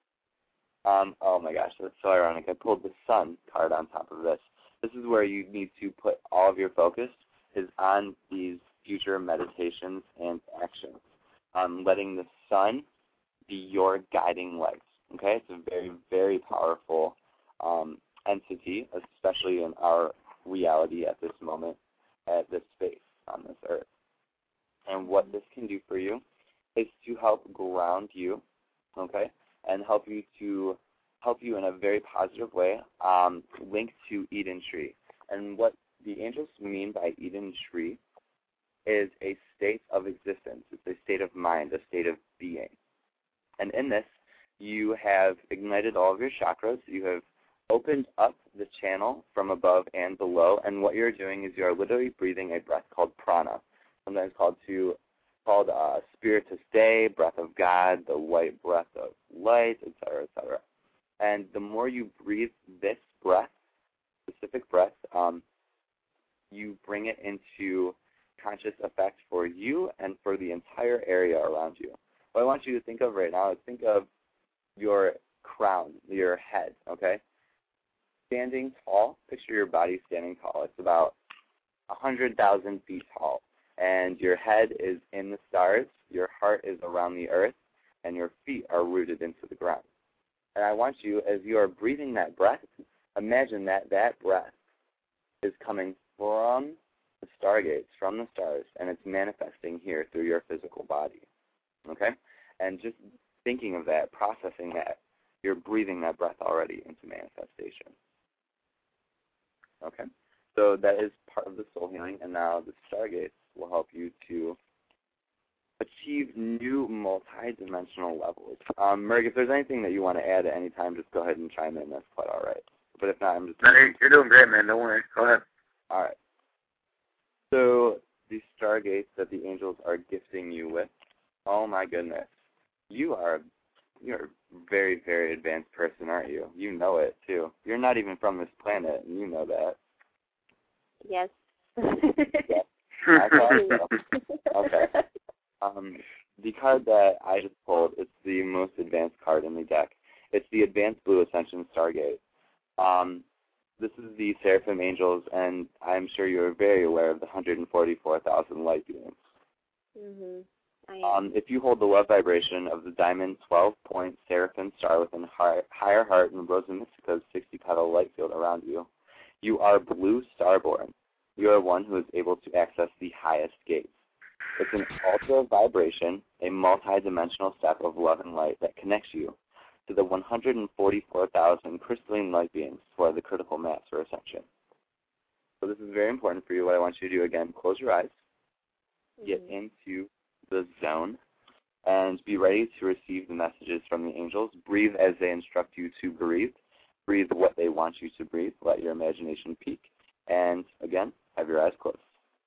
Um, oh my gosh, that's so ironic. I pulled the Sun card on top of this. This is where you need to put all of your focus is on these future meditations and actions. Um, letting the sun be your guiding light. Okay, it's a very, very powerful um, entity, especially in our reality at this moment, at this space on this earth. And what this can do for you is to help ground you, okay, and help you to help you in a very positive way, um, linked to Eden Tree. And what the angels mean by Eden Tree is a state of existence. It's a state of mind, a state of being. And in this, you have ignited all of your chakras. You have opened up the channel from above and below. And what you're doing is you are literally breathing a breath called prana, sometimes called to called uh, spiritus Dei, breath of God, the white breath of light, et cetera, et cetera. And the more you breathe this breath, specific breath, um, you bring it into conscious effect for you and for the entire area around you. What I want you to think of right now is think of your crown, your head, okay? Standing tall, picture your body standing tall. It's about one hundred thousand feet tall. And your head is in the stars, your heart is around the earth, and your feet are rooted into the ground. And I want you, as you are breathing that breath, imagine that that breath is coming from the stargates, from the stars, and it's manifesting here through your physical body. Okay? And just thinking of that, processing that, you're breathing that breath already into manifestation. Okay? So that is part of the soul healing, and now the stargates will help you to achieve new multi-dimensional levels. Um, Merg, if there's anything that you want to add at any time, just go ahead and chime in. That's quite all right. But if not, I'm just... No, you're doing great, man. Don't worry. Go ahead. All right. So these stargates that the angels are gifting you with, oh my goodness, you are you're a very, very advanced person, aren't you? You know it, too. You're not even from this planet, and you know that. Yes. Yeah. I thought so. Okay. Um, the card that I just pulled, it's the most advanced card in the deck. It's the Advanced Blue Ascension Stargate. Um, this is the Seraphim Angels, and I'm sure you're very aware of the one hundred forty-four thousand light beings. Mm-hmm. I am. Um, if you hold the love vibration of the diamond twelve-point Seraphim star within higher heart and Rosa Mystica's sixty-petal light field around you, you are blue starborn. You are one who is able to access the highest gates. It's an ultra vibration, a multi-dimensional step of love and light that connects you to the one hundred forty-four thousand crystalline light beings who are the critical mass for ascension. So this is very important for you. What I want you to do, again, close your eyes, mm-hmm. get into the zone, and be ready to receive the messages from the angels. Breathe as they instruct you to breathe. Breathe what they want you to breathe. Let your imagination peak. And, again, have your eyes closed.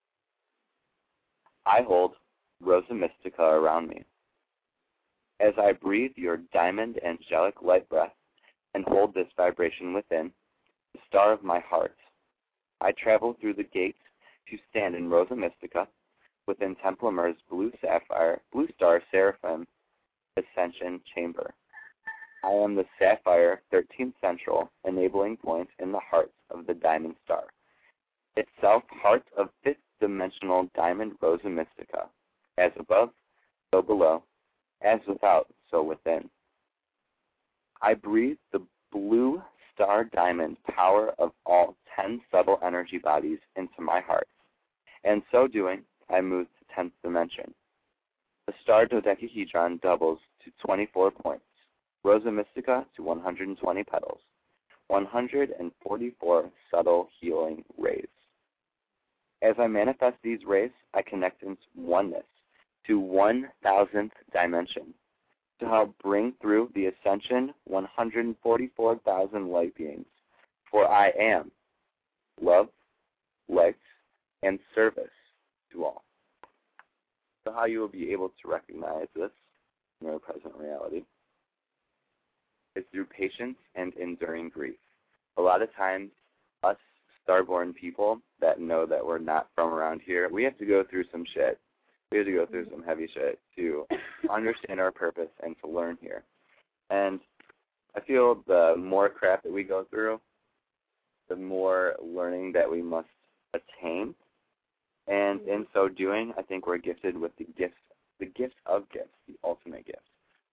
I hold Rosa Mystica around me. As I breathe your diamond angelic light breath and hold this vibration within, the star of my heart, I travel through the gates to stand in Rosa Mystica within Templamer's blue sapphire, blue star seraphim ascension chamber. I am the sapphire thirteenth central enabling point in the heart of the diamond star. Itself heart of fifth dimensional diamond Rosa Mystica, as above, so below, as without, so within. I breathe the blue star diamond power of all ten subtle energy bodies into my heart, and so doing, I move to tenth dimension. The star dodecahedron doubles to twenty-four points, Rosa Mystica to one hundred twenty petals, one hundred forty-four subtle healing rays. As I manifest these rays, I connect into oneness to one thousandth dimension to help bring through the ascension one hundred forty-four thousand light beings. For I am love, light, and service to all. So how you will be able to recognize this in your present reality is through patience and enduring grief. A lot of times, us starborn people that know that we're not from around here, we have to go through some shit. We have to go through some heavy shit to understand our purpose and to learn here. And I feel the more crap that we go through, the more learning that we must attain. And in so doing, I think we're gifted with the gift, the gift of gifts, the ultimate gift,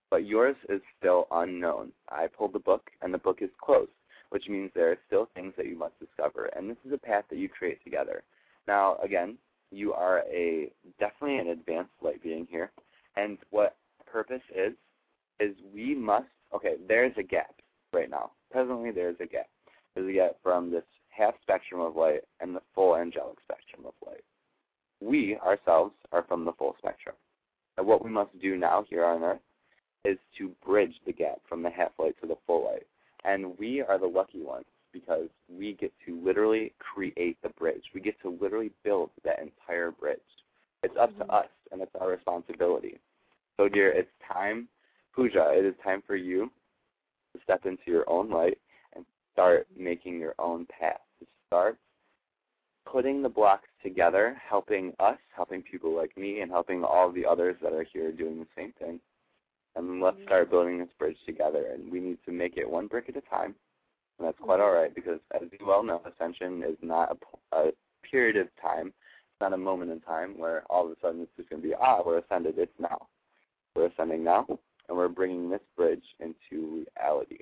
but yours is still unknown. I pulled the book, and the book is closed, which means there are still things that you must discover, and this is a path that you create together. Now, again, you are a definitely an advanced light being here, and what purpose is, is we must, okay, there's a gap right now. Presently, there's a gap. There's a gap from this half spectrum of light and the full angelic spectrum of light. We, ourselves, are from the full spectrum. And what we must do now here on Earth is to bridge the gap from the half light to the full light. And we are the lucky ones because we get to literally create the bridge. We get to literally build that entire bridge. It's up to us, and it's our responsibility. So, dear, it's time, Pooja, it is time for you to step into your own light and start making your own path. To start putting the blocks together, helping us, helping people like me, and helping all the others that are here doing the same thing. And let's start building this bridge together. And we need to make it one brick at a time. And that's quite all right because, as you well know, ascension is not a, a period of time. It's not a moment in time where all of a sudden it's just going to be, ah, we're ascended. It's now. We're ascending now, and we're bringing this bridge into reality.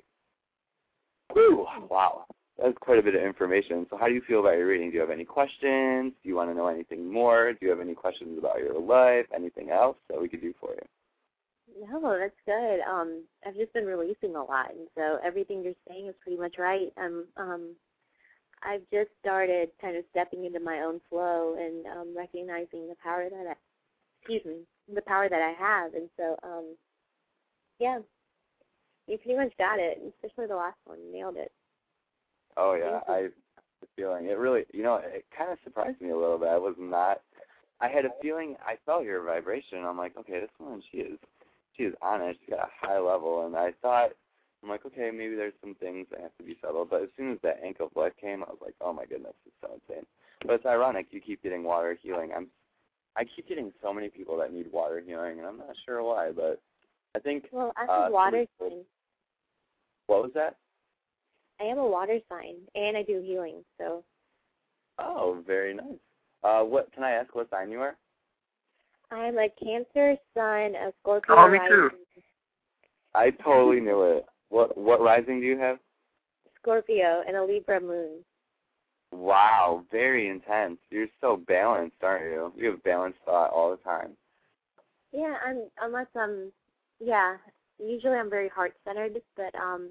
Woo! Wow. That's quite a bit of information. So how do you feel about your reading? Do you have any questions? Do you want to know anything more? Do you have any questions about your life? Anything else that we could do for you? No, that's good. Um, I've just been releasing a lot, and so everything you're saying is pretty much right. Um, um, I've just started kind of stepping into my own flow and um, recognizing the power that I, excuse me, the power that I have, and so, um, yeah, you pretty much got it, especially the last one. You nailed it. Oh, yeah, I have the feeling. It really, you know, it kind of surprised me a little bit. I was not, I had a feeling, I felt your vibration. I'm like, okay, this woman, she is, she is honest. She's got a high level. And I thought, I'm like, okay, maybe there's some things that have to be settled. But as soon as that ink of life came, I was like, oh, my goodness, it's so insane. But it's ironic. You keep getting water healing. I'm, I keep getting so many people that need water healing, and I'm not sure why, but I think. Well, I'm uh, a water sign. What was that? I am a water sign, and I do healing, so. Oh, very nice. Uh, what can I ask what sign you are? I'm a Cancer, Sun, a Scorpio. Oh, me rising. too. I totally knew it. What what rising do you have? Scorpio and a Libra moon. Wow, very intense. You're so balanced, aren't you? You have balanced thought all the time. Yeah, I'm unless I'm yeah. Usually I'm very heart centered, but um,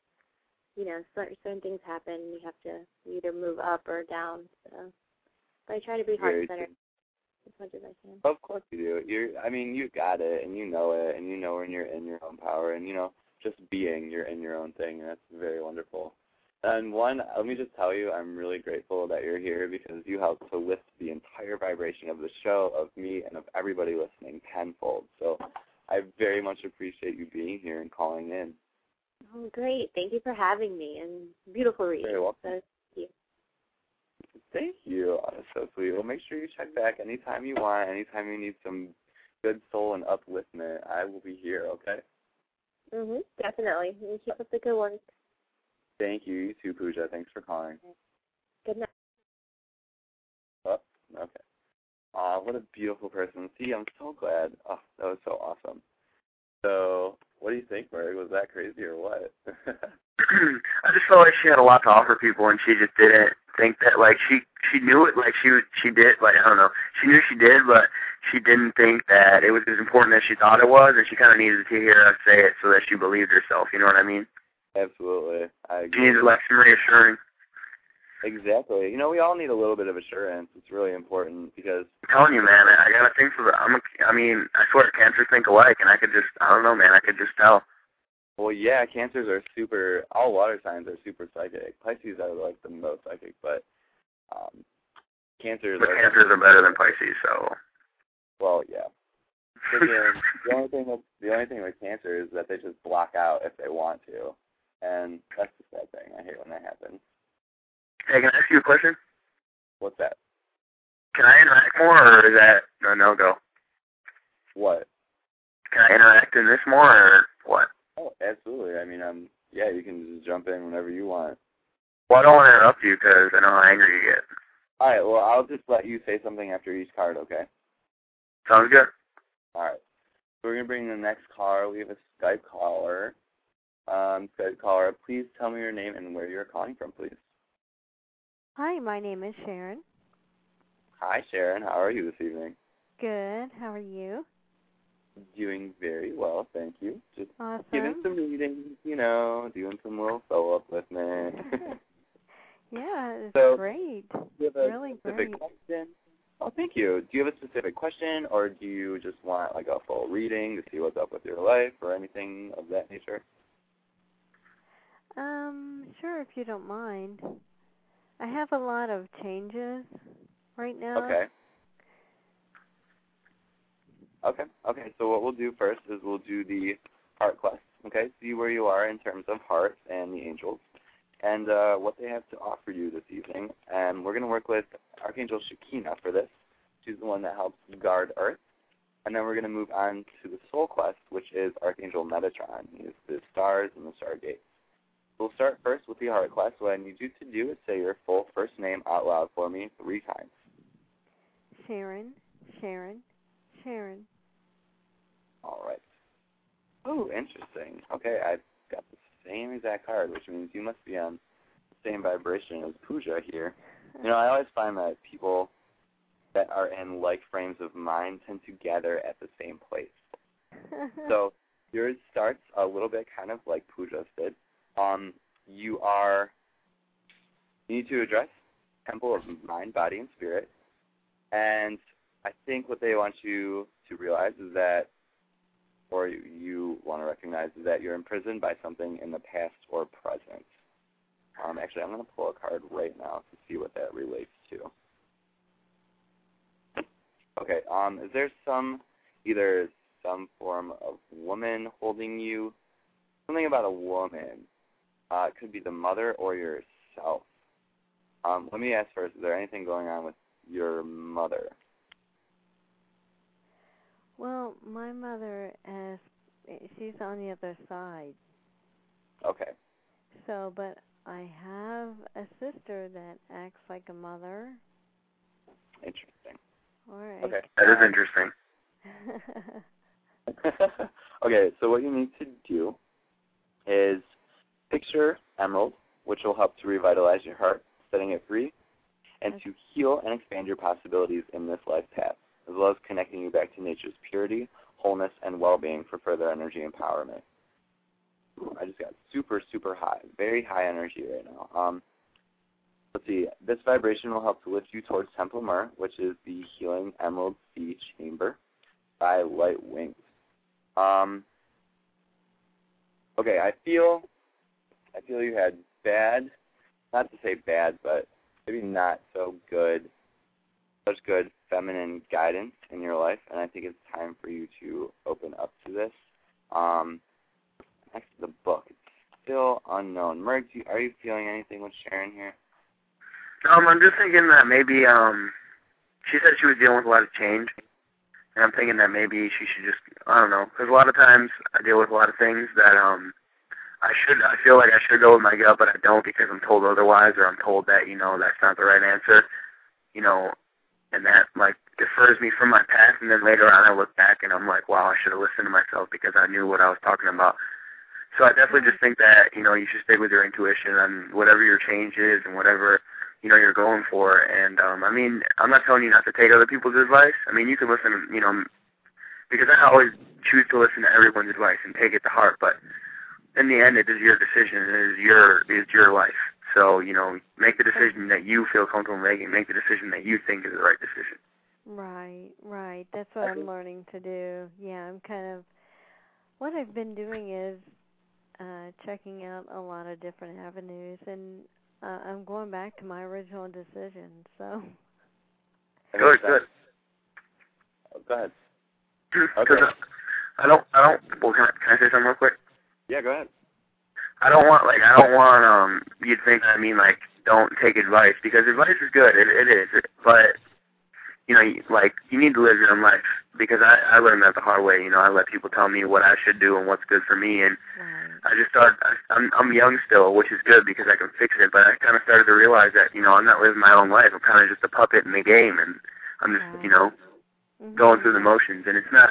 you know, certain, certain things happen. You have to either move up or down. So, but I try to be heart centered as much as I can. Of course you do. You're. I mean, you got it, and you know it, and you know when you're in your own power, and you know just being, you're in your own thing, and that's very wonderful. And one, let me just tell you, I'm really grateful that you're here because you helped to lift the entire vibration of the show, of me, and of everybody listening tenfold. So I very much appreciate you being here and calling in. Oh, great. Thank you for having me, and beautiful reading. Very welcome. So, thank you. Thank you. Oh, that's so sweet. Well, make sure you check back anytime you want, anytime you need some good soul and upliftment. I will be here, okay? Mhm. Definitely. And keep up the good work. Thank you. You too, Pooja. Thanks for calling. Good night. Oh, okay. Aw, what a beautiful person. See, I'm so glad. Oh, that was so awesome. So, what do you think, Merg? Was that crazy or what? I just felt like she had a lot to offer people, and she just didn't think that, like, she she knew it, like, she she did, like, I don't know. She knew she did, but she didn't think that it was as important as she thought it was, and she kind of needed to hear us say it so that she believed herself, you know what I mean? Absolutely. I agree. She needed like some reassuring. Exactly. You know, we all need a little bit of assurance. It's really important because... I'm telling you, man, I got a thing for the... I'm a, I mean, I swear, cancers think alike, and I could just, I don't know, man, I could just tell. Well, yeah, cancers are super... All water signs are super psychic. Pisces are, like, the most psychic, but um, cancers but are... cancers are better than Pisces, so... Well, yeah. Again, the only thing with, the only thing with cancer is that they just block out if they want to. And that's the sad thing. I hate when that happens. Hey, can I ask you a question? What's that? Can I interact more, or is that a no-go? What? Can I interact in this more, or what? Oh, absolutely. I mean, um, yeah, you can just jump in whenever you want. Well, I don't want to interrupt you, because I know how angry you get. All right, well, I'll just let you say something after each card, okay? Sounds good. All right. we're going to bring the next caller. We have a Skype caller. Um, Skype caller, please tell me your name and where you're calling from, please. Hi, my name is Sharon. Hi, Sharon. How are you this evening? Good. How are you? Doing very well, thank you. Just awesome. Giving some readings, you know, doing some little follow-up with me. Yeah, it's so, great. Do you have a really specific great. question? Oh, thank you. Do you have a specific question, or do you just want like a full reading to see what's up with your life or anything of that nature? Um, sure, if you don't mind. I have a lot of changes right now. Okay. Okay. Okay. So what we'll do first is we'll do the heart quest. Okay. See where you are in terms of hearts and the angels, and uh, what they have to offer you this evening. And we're going to work with Archangel Shekinah for this. She's the one that helps guard Earth. And then we're going to move on to the soul quest, which is Archangel Metatron. He is the stars and the stargates. We'll start first with the heart quest. What I need you to do is say your full first name out loud for me three times. Sharon, Sharon, Sharon. All right. Oh, interesting. Okay, I've got the same exact card, which means you must be on the same vibration as Pooja here. You know, I always find that people that are in like frames of mind tend to gather at the same place. So yours starts a little bit kind of like Pooja's did. Um, you are, you need to address temple of mind, body, and spirit. And I think what they want you to realize is that, or you, you want to recognize, is that you're imprisoned by something in the past or present. Um, actually, I'm going to pull a card right now to see what that relates to. Okay, um, is there some, either some form of woman holding you, something about a woman? Uh, it could be the mother or yourself. Um, let me ask first, is there anything going on with your mother? Well, my mother, is, she's on the other side. Okay. So, but I have a sister that acts like a mother. Interesting. All right. Okay, that is interesting. Okay, so what you need to do is picture emerald, which will help to revitalize your heart, setting it free, and okay. to heal and expand your possibilities in this life path, as well as connecting you back to nature's purity, wholeness, and well-being for further energy empowerment. Ooh, I just got super, super high, very high energy right now. Um, let's see, this vibration will help to lift you towards Temple Myrrh, which is the Healing Emerald Sea Chamber by Light Wings. Um, okay, I feel, I feel you had bad, not to say bad, but maybe not so good, such good feminine guidance in your life, and I think it's time for you to open up to this. Um, next to the book, it's still unknown. Merg, are you feeling anything with Sharon here? Um, I'm just thinking that maybe, um, she said she was dealing with a lot of change, and I'm thinking that maybe she should just, I don't know, because a lot of times I deal with a lot of things that, um, I should, I feel like I should go with my gut, but I don't because I'm told otherwise, or I'm told that, you know, that's not the right answer, you know, and that, like, defers me from my past, and then later on I look back and I'm like, wow, I should have listened to myself because I knew what I was talking about. So I definitely just think that, you know, you should stick with your intuition on whatever your change is and whatever, you know, you're going for. And, um, I mean, I'm not telling you not to take other people's advice. I mean, you can listen, you know, because I always choose to listen to everyone's advice and take it to heart, but in the end, it is your decision. It is your, it is your life. So, you know, make the decision that you feel comfortable making. Make the decision that you think is the right decision. Right, right. That's what I'm learning to do. Yeah, I'm kind of, what I've been doing is uh, checking out a lot of different avenues, and uh, I'm going back to my original decision, so. Good, good. Oh, go ahead. Okay. I don't, I don't, well, can I, can I say something real quick? Yeah, go ahead. I don't want, like, I don't want, um, you to think, I mean, like, don't take advice, because advice is good, it, it is, but, you know, like, you need to live your own life, because I, I learned that the hard way, you know, I let people tell me what I should do and what's good for me, and right. I just thought, I, I'm, I'm young still, which is good, because I can fix it, but I kind of started to realize that, you know, I'm not living my own life, I'm kind of just a puppet in the game, and I'm just, right. you know, mm-hmm. going through the motions, and it's not,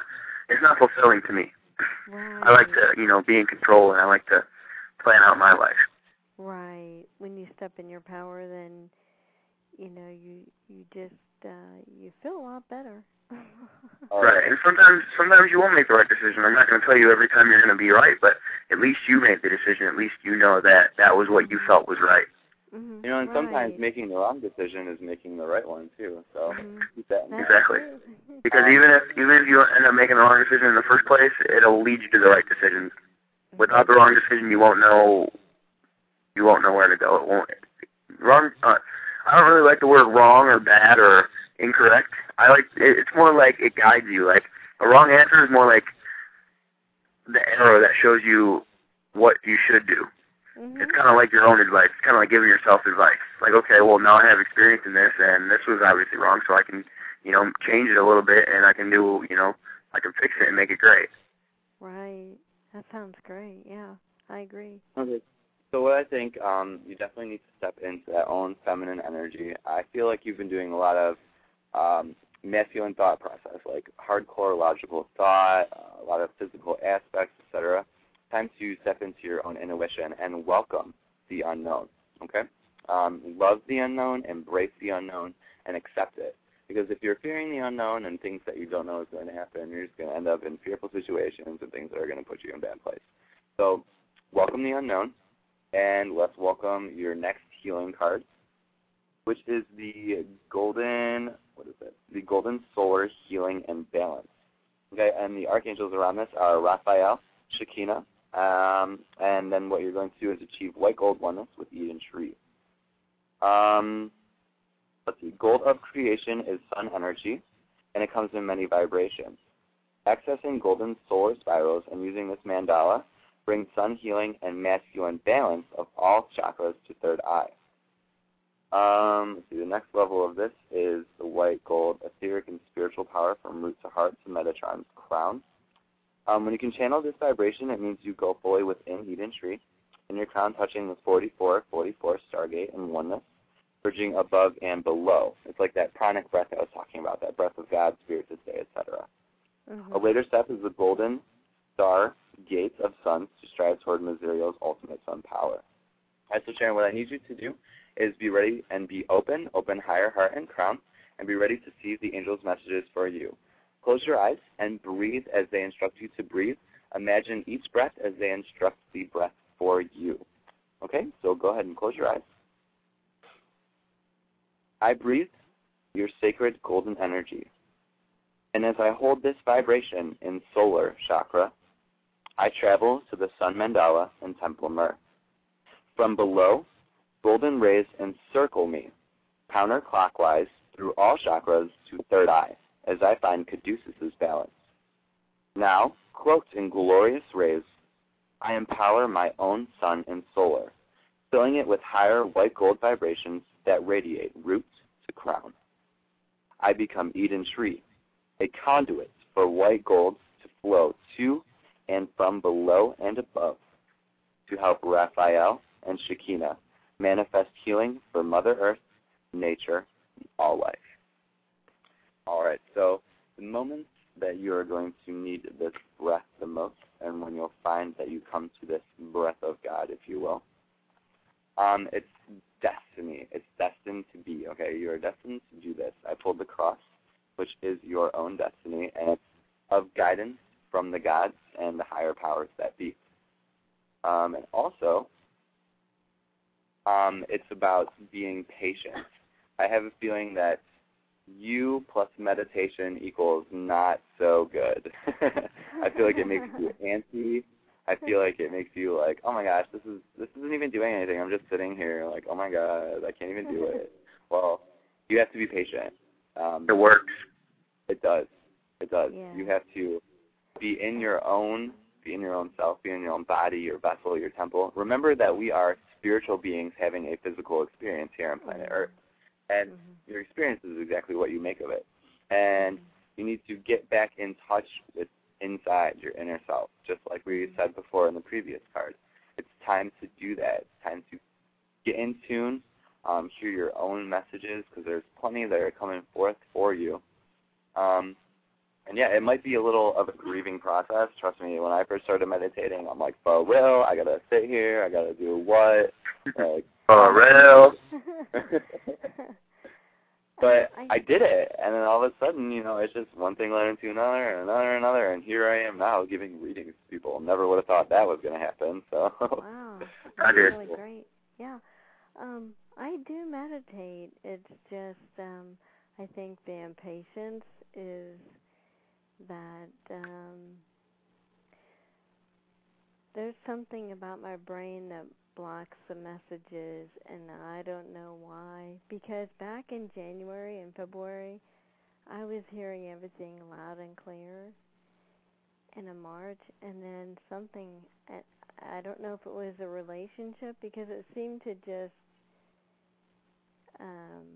it's not fulfilling to me. Right. I like to, you know, be in control, and I like to plan out my life. Right. When you step in your power, then, you know, you you just, uh, you feel a lot better. Right, and sometimes sometimes you won't make the right decision. I'm not going to tell you every time you're going to be right, but at least you made the decision. At least you know that that was what you felt was right. Mm-hmm. You know, and right. sometimes making the wrong decision is making the right one too. So mm-hmm. keep that in mind. Exactly. Because even if even if you end up making the wrong decision in the first place, it'll lead you to the right decision. Without the wrong decision, you won't know you won't know where to go. It won't wrong. Uh, I don't really like the word wrong or bad or incorrect. I like it, it's more like it guides you. Like a wrong answer is more like the arrow that shows you what you should do. Mm-hmm. It's kind of like your own advice. It's kind of like giving yourself advice. Like, okay, well, now I have experience in this, and this was obviously wrong, so I can, you know, change it a little bit, and I can do, you know, I can fix it and make it great. Right. That sounds great. Yeah, I agree. Okay. So what I think, um, you definitely need to step into that own feminine energy. I feel like you've been doing a lot of um, masculine thought process, like hardcore logical thought, uh, a lot of physical aspects, et cetera. Time to step into your own intuition and welcome the unknown, okay? Um, love the unknown, embrace the unknown, and accept it. Because if you're fearing the unknown and things that you don't know is going to happen, you're just going to end up in fearful situations and things that are going to put you in a bad place. So welcome the unknown, and let's welcome your next healing card, which is the golden, what is it? The golden solar healing and balance. Okay, and the archangels around this are Raphael, Shekinah, Um, and then what you're going to do is achieve white gold oneness with Eden Tree. Um, let's see. Gold of creation is sun energy, and it comes in many vibrations. Accessing golden solar spirals and using this mandala brings sun healing and masculine balance of all chakras to third eye. Um, let's see. The next level of this is the white gold etheric and spiritual power from root to heart to Metatron's crown. Um, when you can channel this vibration, it means you go fully within Eden Tree, and your crown touching the forty-four forty-four Stargate in oneness, bridging above and below. It's like that pranic breath I was talking about, that breath of God, spirit to stay, et cetera. Mm-hmm. A later step is the golden star gates of suns to strive toward Mazirio's ultimate sun power. All right, so Sharon, what I need you to do is be ready and be open, open higher heart and crown, and be ready to seize the angels' messages for you. Close your eyes and breathe as they instruct you to breathe. Imagine each breath as they instruct the breath for you. Okay, so go ahead and close your eyes. I breathe your sacred golden energy. And as I hold this vibration in solar chakra, I travel to the sun mandala and temple myrrh. From below, golden rays encircle me, counterclockwise through all chakras to third eye, as I find Caduceus' balance. Now, cloaked in glorious rays, I empower my own sun and solar, filling it with higher white gold vibrations that radiate root to crown. I become Eden Tree, a conduit for white gold to flow to and from below and above, to help Raphael and Shekinah manifest healing for Mother Earth, nature, and all life. All right, so the moments that you are going to need this breath the most, and when you'll find that you come to this breath of God, if you will, um, it's destiny. It's destined to be, okay? You are destined to do this. I pulled the cross, which is your own destiny, and it's of guidance from the gods and the higher powers that be. Um, and also, um, it's about being patient. I have a feeling that you plus meditation equals not so good. I feel like it makes you antsy. I feel like it makes you like, oh my gosh, this is this isn't even doing anything. I'm just sitting here like, oh my god, I can't even do it. Well, you have to be patient. Um, it works. It does. It does. Yeah. You have to be in your own, be in your own self, be in your own body, your vessel, your temple. Remember that we are spiritual beings having a physical experience here on planet Earth. And mm-hmm. your experience is exactly what you make of it. And mm-hmm. you need to get back in touch with inside your inner self, just like we said before in the previous card. It's time to do that. It's time to get in tune, um, hear your own messages, because there's plenty that are coming forth for you. Um, and yeah, it might be a little of a grieving process. Trust me, when I first started meditating, I'm like, for real, I gotta sit here, I gotta do what? Like, for real. But I did it, and then all of a sudden, you know, it's just one thing led into another, and another, and another, and here I am now giving readings to people. Never would have thought that was going to happen. So. Wow, that's I did. really great. Yeah, um, I do meditate. It's just, um, I think the impatience is that um, there's something about my brain that blocks the messages, and I don't know why. Because back in January and February, I was hearing everything loud and clear. And in March, and then something, I don't know if it was a relationship, because it seemed to just um,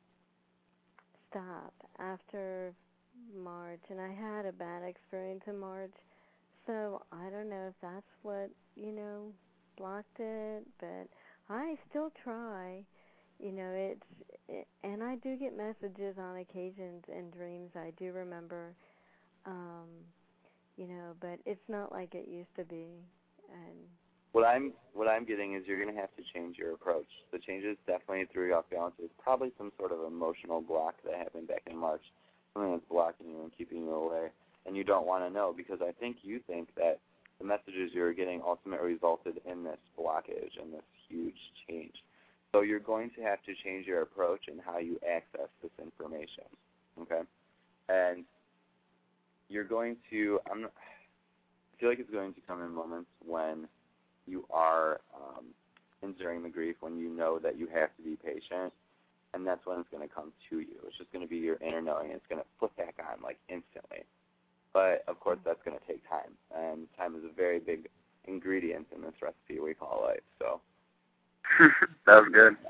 stop after March, and I had a bad experience in March. So I don't know if that's what, you know, blocked it, but I still try. You know, it's, it, and I do get messages on occasions and dreams. I do remember, um, you know, but it's not like it used to be. And what I'm what I'm getting is you're going to have to change your approach. The changes definitely threw you off balance. There's probably some sort of emotional block that happened back in March, something that's blocking you and keeping you away, and you don't want to know, because I think you think that the messages you're getting ultimately resulted in this blockage and this huge change. So you're going to have to change your approach and how you access this information, okay? And you're going to, I'm not, I feel like it's going to come in moments when you are um, enduring the grief, when you know that you have to be patient, and that's when it's going to come to you. It's just going to be your inner knowing. It's going to flip back on, like, instantly. But, of course, that's going to take time, and time is a very big ingredient in this recipe we call life, so. That was good.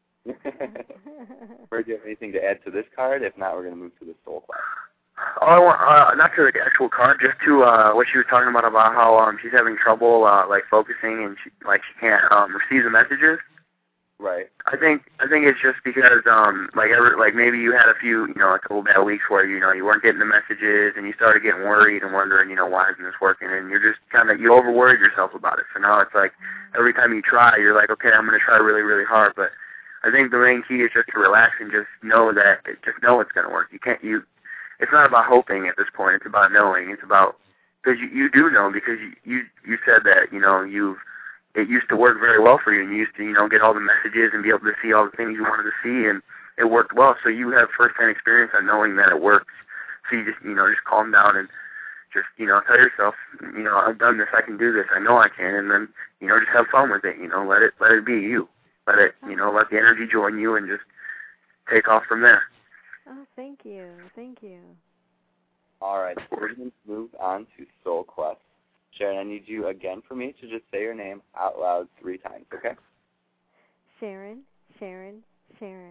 Bert, do you have anything to add to this card? If not, we're going to move to the soul quest. Oh, I want, uh, not to the actual card, just to uh, what she was talking about, about how um, she's having trouble, uh, like, focusing, and she, like, she can't um, receive the messages. Right. I think I think it's just because um like every, like maybe you had a few you know a couple bad weeks where you know you weren't getting the messages, and you started getting worried and wondering you know why isn't this working, and you're just kind of you over worried yourself about it. So now it's like every time you try, you're like, okay, I'm going to try really really hard. But I think the main key is just to relax and just know that just know it's going to work. You can't you. It's not about hoping at this point. It's about knowing. It's about because you you do know because you you you said that you know you've. It used to work very well for you, and you used to, you know, get all the messages and be able to see all the things you wanted to see, and it worked well. So you have first-hand experience on knowing that it works. So you just, you know, just calm down and just, you know, tell yourself, you know, I've done this, I can do this, I know I can, and then, you know, just have fun with it. You know, let it, let it be you. Let it, you know, let the energy join you, and just take off from there. Oh, thank you, thank you. All right, we're going to move on to Soul Quest. Sharon, I need you again for me to just say your name out loud three times, okay? Sharon, Sharon, Sharon.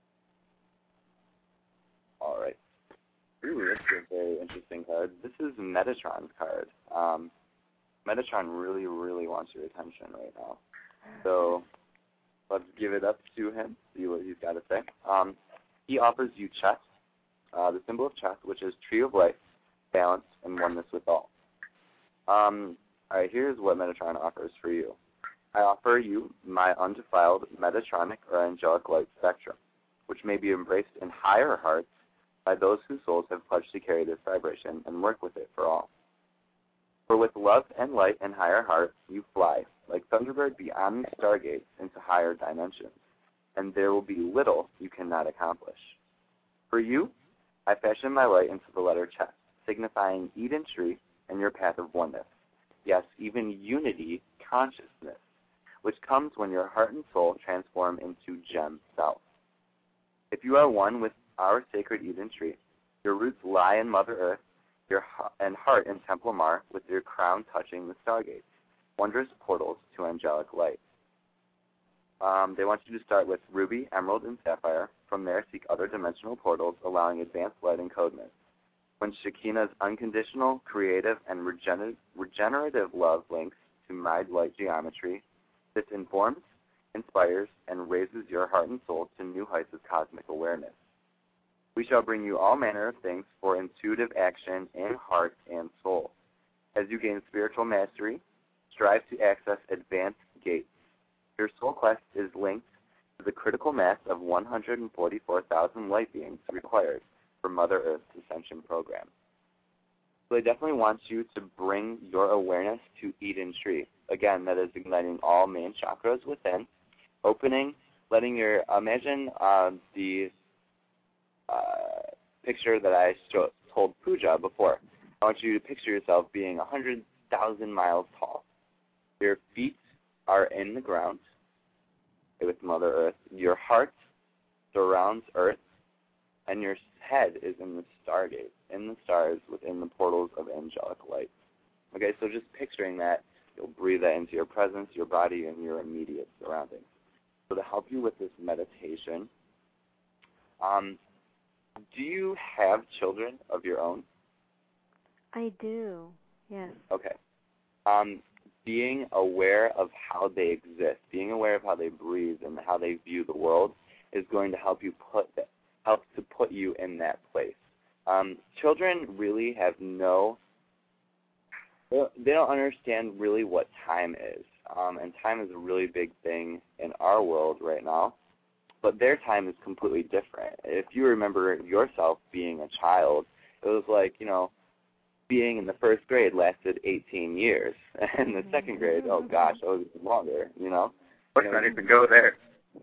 All right. Ooh, that's a very interesting card. This is Metatron's card. Um, Metatron really, really wants your attention right now. So let's give it up to him, see what he's got to say. Um, he offers you chess, uh, the symbol of chess, which is tree of life, balance, and oneness with all. Um, all right, here's what Metatron offers for you. I offer you my undefiled Metatronic or angelic light spectrum, which may be embraced in higher hearts by those whose souls have pledged to carry this vibration and work with it for all. For with love and light and higher heart, you fly, like Thunderbird beyond the stargates into higher dimensions, and there will be little you cannot accomplish. For you, I fashion my light into the letter chess, signifying Eden Tree and your path of oneness. Yes, even unity consciousness, which comes when your heart and soul transform into gem self. If you are one with our sacred Eden Tree, your roots lie in Mother Earth, your and heart in Temple Mar, with your crown touching the stargates, wondrous portals to angelic light. Um, they want you to start with ruby, emerald, and sapphire. From there, seek other dimensional portals, allowing advanced light encodement. When Shekinah's unconditional, creative, and regener- regenerative love links to mind light geometry, this informs, inspires, and raises your heart and soul to new heights of cosmic awareness. We shall bring you all manner of things for intuitive action in heart and soul. As you gain spiritual mastery, strive to access advanced gates. Your soul quest is linked to the critical mass of one hundred forty-four thousand light beings required for Mother Earth's ascension program. So they definitely want you to bring your awareness to Eden Tree. Again, that is igniting all main chakras within, opening, letting your, imagine uh, the uh, picture that I sh- told Pooja before. I want you to picture yourself being one hundred thousand miles tall. Your feet are in the ground with Mother Earth. Your heart surrounds Earth, and your head is in the stargate, in the stars, within the portals of angelic light. Okay, so just picturing that, you'll breathe that into your presence, your body, and your immediate surroundings. So to help you with this meditation, um, do you have children of your own? I do, yes. Okay. Um, being aware of how they exist, being aware of how they breathe and how they view the world is going to help you put that, help to put you in that place. Um, children really have no, they don't understand really what time is, um, and time is a really big thing in our world right now, but their time is completely different. If you remember yourself being a child, it was like, you know, being in the first grade lasted eighteen years, and the second grade, oh gosh, it was longer, you know? Let's not even go there.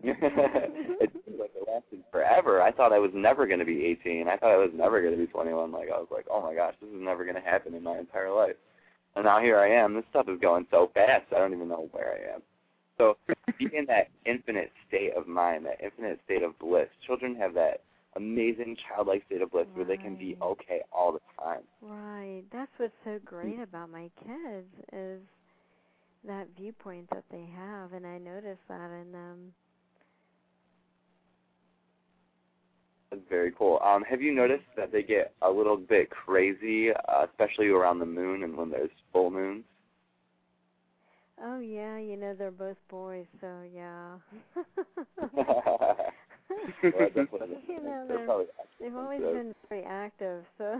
It seems like it lasted forever. I thought I was never going to be eighteen. I thought I was never going to be twenty-one. Like, I was like, oh my gosh, this is never going to happen in my entire life. And now here I am. This stuff is going so fast, I don't even know where I am. So be in that infinite state of mind, that infinite state of bliss. Children have that amazing childlike state of bliss right. where they can be okay all the time. Right. That's what's so great about my kids is that viewpoint that they have, and I notice that in them. That's very cool. Um, have you noticed that they get a little bit crazy, uh, especially around the moon and when there's full moons? Oh, yeah, you know, they're both boys, so yeah. Well, definitely, you know, they're they're, probably they've always so. been very active, so.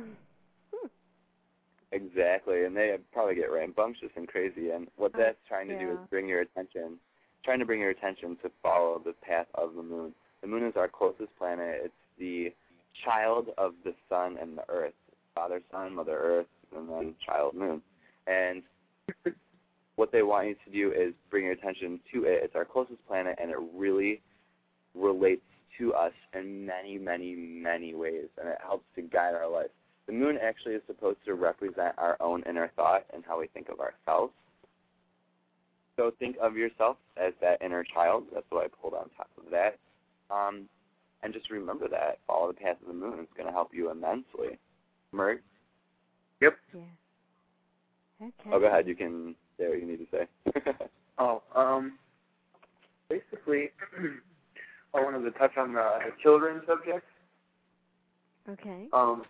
Exactly, and they probably get rambunctious and crazy, and what that's trying to yeah. do is bring your attention, trying to bring your attention to follow the path of the moon. The moon is our closest planet. It's the child of the sun and the earth, father sun, mother earth, and then child moon. And what they want you to do is bring your attention to it. It's our closest planet, and it really relates to us in many, many, many ways, and it helps to guide our life. The moon actually is supposed to represent our own inner thought and how we think of ourselves. So think of yourself as that inner child. That's what I pulled on top of that. Um, and just remember that. Follow the path of the moon. It's going to help you immensely. Murray? Yep. Yeah. Okay. Oh, go ahead. You can say what you need to say. oh, um, basically, I wanted to touch on the, the children subject. Okay. Um,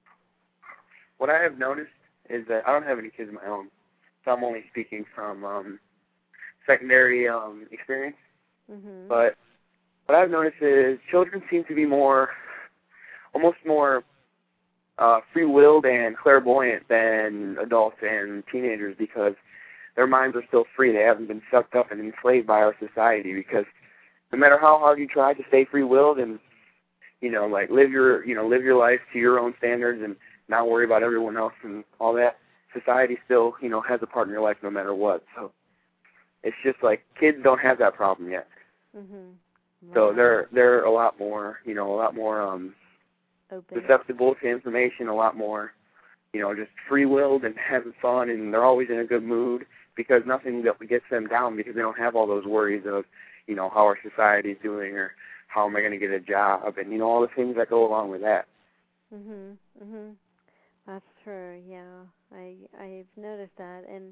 what I have noticed is that I don't have any kids of my own, so I'm only speaking from um, secondary um, experience. Mm-hmm. But what I've noticed is children seem to be more, almost more uh, free-willed and clairvoyant than adults and teenagers because their minds are still free. They haven't been sucked up and enslaved by our society because no matter how hard you try to stay free-willed and, you know, like live your, you know, live your life to your own standards and not worry about everyone else and all that, society still, you know, has a part in your life no matter what. So it's just like kids don't have that problem yet. Mm-hmm. Right. So they're they're a lot more, you know, a lot more um, Open. susceptible to information, a lot more, you know, just free-willed and having fun, and they're always in a good mood because nothing that gets them down because they don't have all those worries of, you know, how our society is doing or how am I going to get a job and, you know, all the things that go along with that. Mhm. Mhm. That's true. Yeah, I I've noticed that, and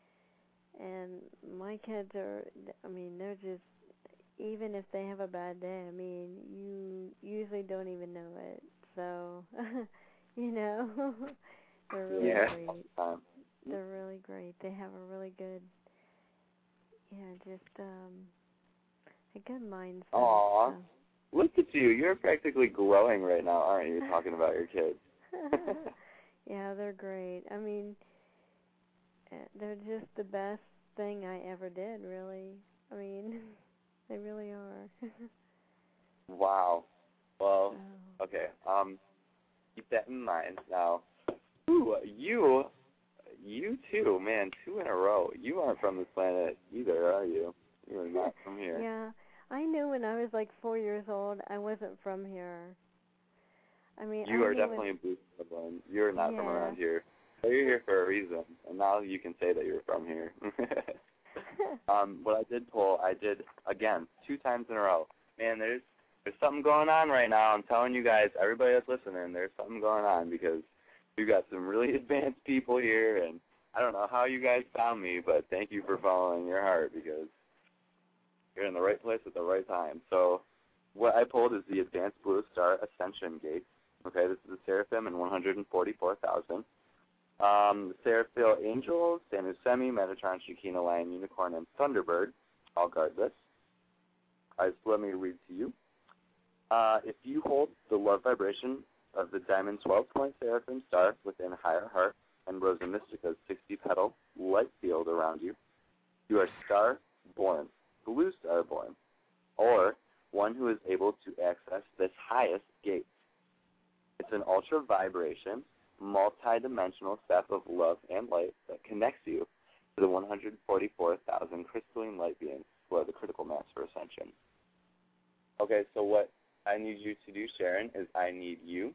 and my kids are. I mean, they're just. Even if they have a bad day, I mean, you usually don't even know it. So, you know, they're really Yeah. great. They're really great. They have a really good, yeah, just um, a good mindset. Aww. So. Look at you. You're practically glowing right now, aren't you, talking about your kids? Yeah, they're great. I mean, they're just the best thing I ever did, really. I mean, they really are. Wow. Well, okay. Um, keep that in mind. Now, ooh, you, you too, man, two in a row. You aren't from this planet either, are you? You're not from here. Yeah, I knew when I was like four years old I wasn't from here. I mean, you I are knew definitely when... a Blue Star. You're not yeah. from around here. So you're here for a reason, and now you can say that you're from here. um, what I did pull, I did again two times in a row. Man, there's there's something going on right now. I'm telling you guys, everybody that's listening, there's something going on because we've got some really advanced people here, and I don't know how you guys found me, but thank you for following your heart because you're in the right place at the right time. So what I pulled is the Advanced Blue Star Ascension Gate. Okay, this is the Seraphim in one hundred forty-four thousand. Um, the Seraphil Angels, Sanu Semi, Metatron, Shekinah, Lion, Unicorn, and Thunderbird all guard this. All right, so let me read to you. Uh, if you hold the love vibration of the Diamond twelve-point Seraphim Star within Higher Heart and Rosa Mystica's sixty-petal light field around you, you are star-born, blue star-born, or one who is able to access this highest gate. It's an ultra-vibration, multi-dimensional step of love and light that connects you to the one hundred forty-four thousand crystalline light beings who are the critical mass for ascension. Okay, so what I need you to do, Sharon, is I need you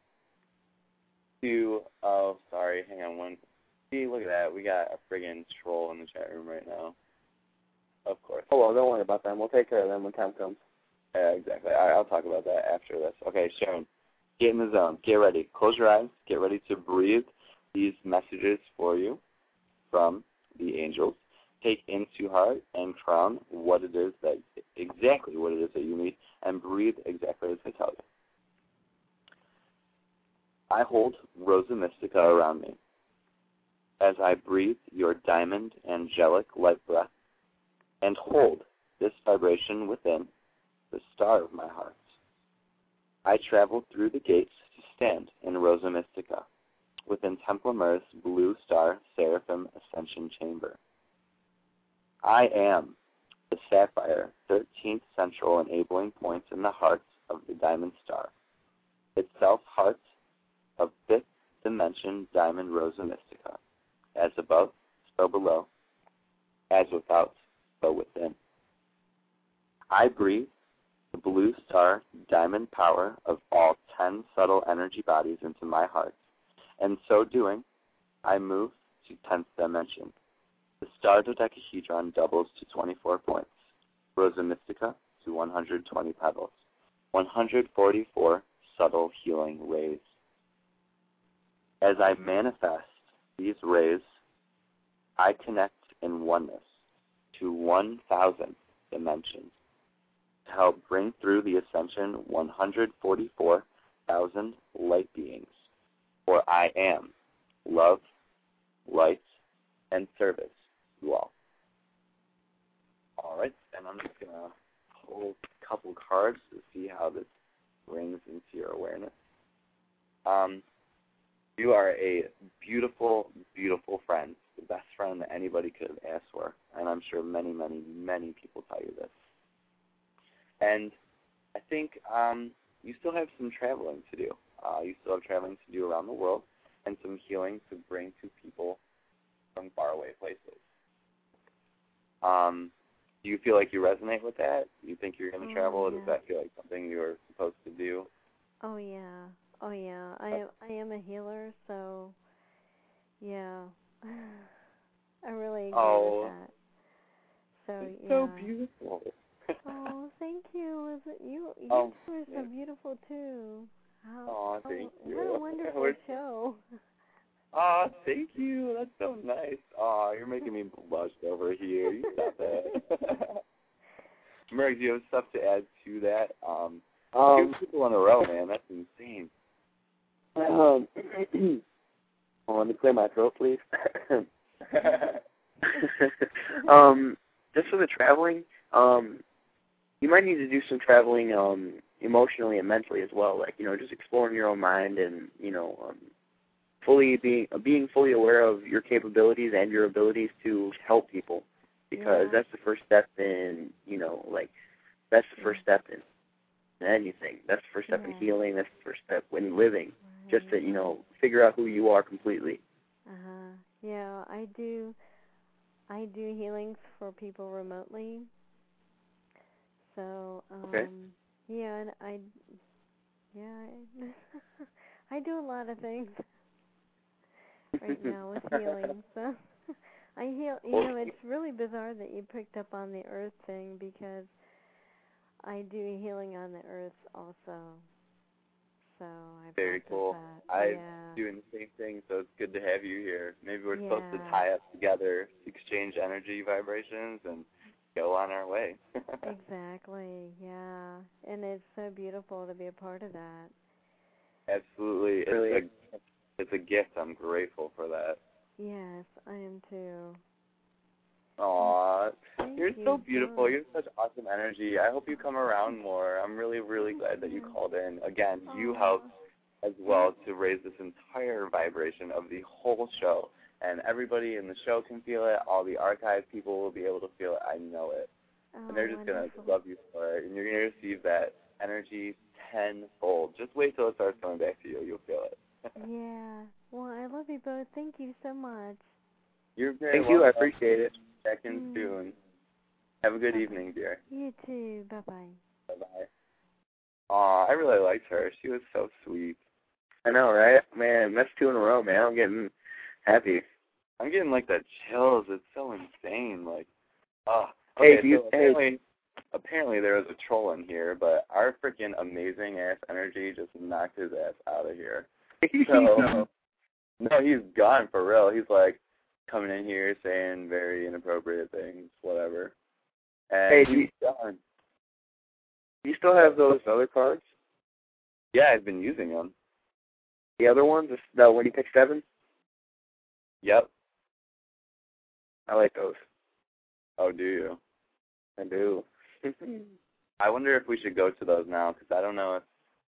to, oh, sorry, hang on one. See, look at that. We got a friggin' troll in the chat room right now. Of course. Oh, well, don't worry about them. We'll take care of them when time comes. Yeah, exactly. All right, I'll talk about that after this. Okay, Sharon, get in the zone. Get ready. Close your eyes. Get ready to breathe these messages for you from the angels. Take into heart and crown what it is that, exactly what it is that you need, and breathe exactly as I tell you. I hold Rosa Mystica around me. As I breathe your diamond angelic light breath and hold this vibration within the star of my heart, I travel through the gates to stand in Rosa Mystica within Templamer's Blue Star Seraphim Ascension Chamber. I am the sapphire, thirteenth central enabling point in the heart of the diamond star, itself heart of fifth dimension diamond Rosa Mystica, as above, so below, as without, so within. I breathe the blue star diamond power of all ten subtle energy bodies into my heart, and so doing, I move to tenth dimension. The star dodecahedron doubles to twenty-four points, Rosa Mystica to one hundred twenty petals, one hundred forty-four subtle healing rays. As I manifest these rays, I connect in oneness to one thousandth dimension to help bring through the ascension one hundred forty-four thousand light beings, for I am love, light, and service to all. All right, and I'm just going to pull a couple cards to see how this brings into your awareness. Um, you are a beautiful, beautiful friend, the best friend that anybody could have asked for, and I'm sure many, many, many people tell you this. And I think um, you still have some traveling to do. Uh, you still have traveling to do around the world and some healing to bring to people from faraway places. Um, do you feel like you resonate with that? Do you think you're going to oh, travel? Yeah. Does that feel like something you're supposed to do? Oh yeah, oh yeah. I am. I am a healer, so yeah. I really agree oh, with that. So it's yeah. so beautiful. Oh, thank you. Was it you? You Oh, were so yeah. beautiful too. How, Oh, thank how, you. What a wonderful We're, show. Oh, thank you. That's so nice. Oh, you're making me blush over here. You stop that. Merg, do you have stuff to add to that? Um, Um, two people in a row, man. That's insane. Um, oh, let me clear my throat, please. um, just for the traveling, um, you might need to do some traveling um, emotionally and mentally as well. Like, you know, just exploring your own mind and, you know, um, fully being being fully aware of your capabilities and your abilities to help people, because yeah. that's the first step in, you know, like, that's the first step in anything. That's the first step yeah. in healing. That's the first step in living. Right. Just to, you know, figure out who you are completely. Uh-huh. Yeah, I do, I do healings for people remotely. So, um, okay. yeah, and I, yeah, I, I do a lot of things right now with healing. So, I heal. You know, it's really bizarre that you picked up on the earth thing, because I do healing on the earth also. So I Very cool. that. I'm yeah. doing the same thing, so it's good to have you here. Maybe we're yeah. supposed to tie up together, exchange energy vibrations, and go on our way. Exactly, yeah. And it's so beautiful to be a part of that. Absolutely. It's, Really? a, it's a gift. I'm grateful for that. Yes, I am too. Aw, Thank you're you so beautiful. so You have such awesome energy. I hope you come around more. I'm really, really glad that you called in. Again, you Aww. helped as well to raise this entire vibration of the whole show. And everybody in the show can feel it. All the archive people will be able to feel it. I know it. Oh, and they're just going wonderful. to love you for it. And you're going to receive that energy tenfold. Just wait till it starts coming back to you. You'll feel it. Yeah. Well, I love you both. Thank you so much. You're very Thank you. I welcome. appreciate it. Check in Mm. soon. Have a good Bye-bye. evening, dear. You too. Bye-bye. Bye-bye. Aw, I really liked her. She was so sweet. I know, right? Man, that's two in a row, man. I'm getting happy. I'm getting, like, the chills. It's so insane. Like, oh. Okay, hey, you, so hey. apparently, apparently there was a troll in here, but our freaking amazing-ass energy just knocked his ass out of here. So, no, he's gone for real. He's, like, coming in here saying very inappropriate things, whatever. And hey, he's do you, gone. do you still have those other cards? Yeah, I've been using them. The other ones? The when you pick seven? Yep. I like those. Oh, do you? I do. I wonder if we should go to those now, because I don't know if,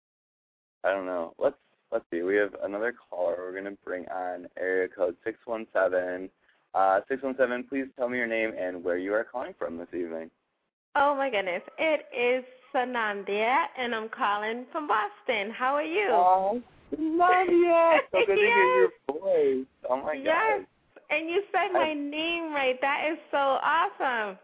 I don't know. Let's let's see. We have another caller. We're going to bring on area code six one seven. Uh, six one seven, please tell me your name and where you are calling from this evening. Oh, my goodness. It is Sanandia, and I'm calling from Boston. How are you? Oh, Sanandia. So good to Yes. hear your voice. Oh, my Yes. God. And you said my name right. That is so awesome.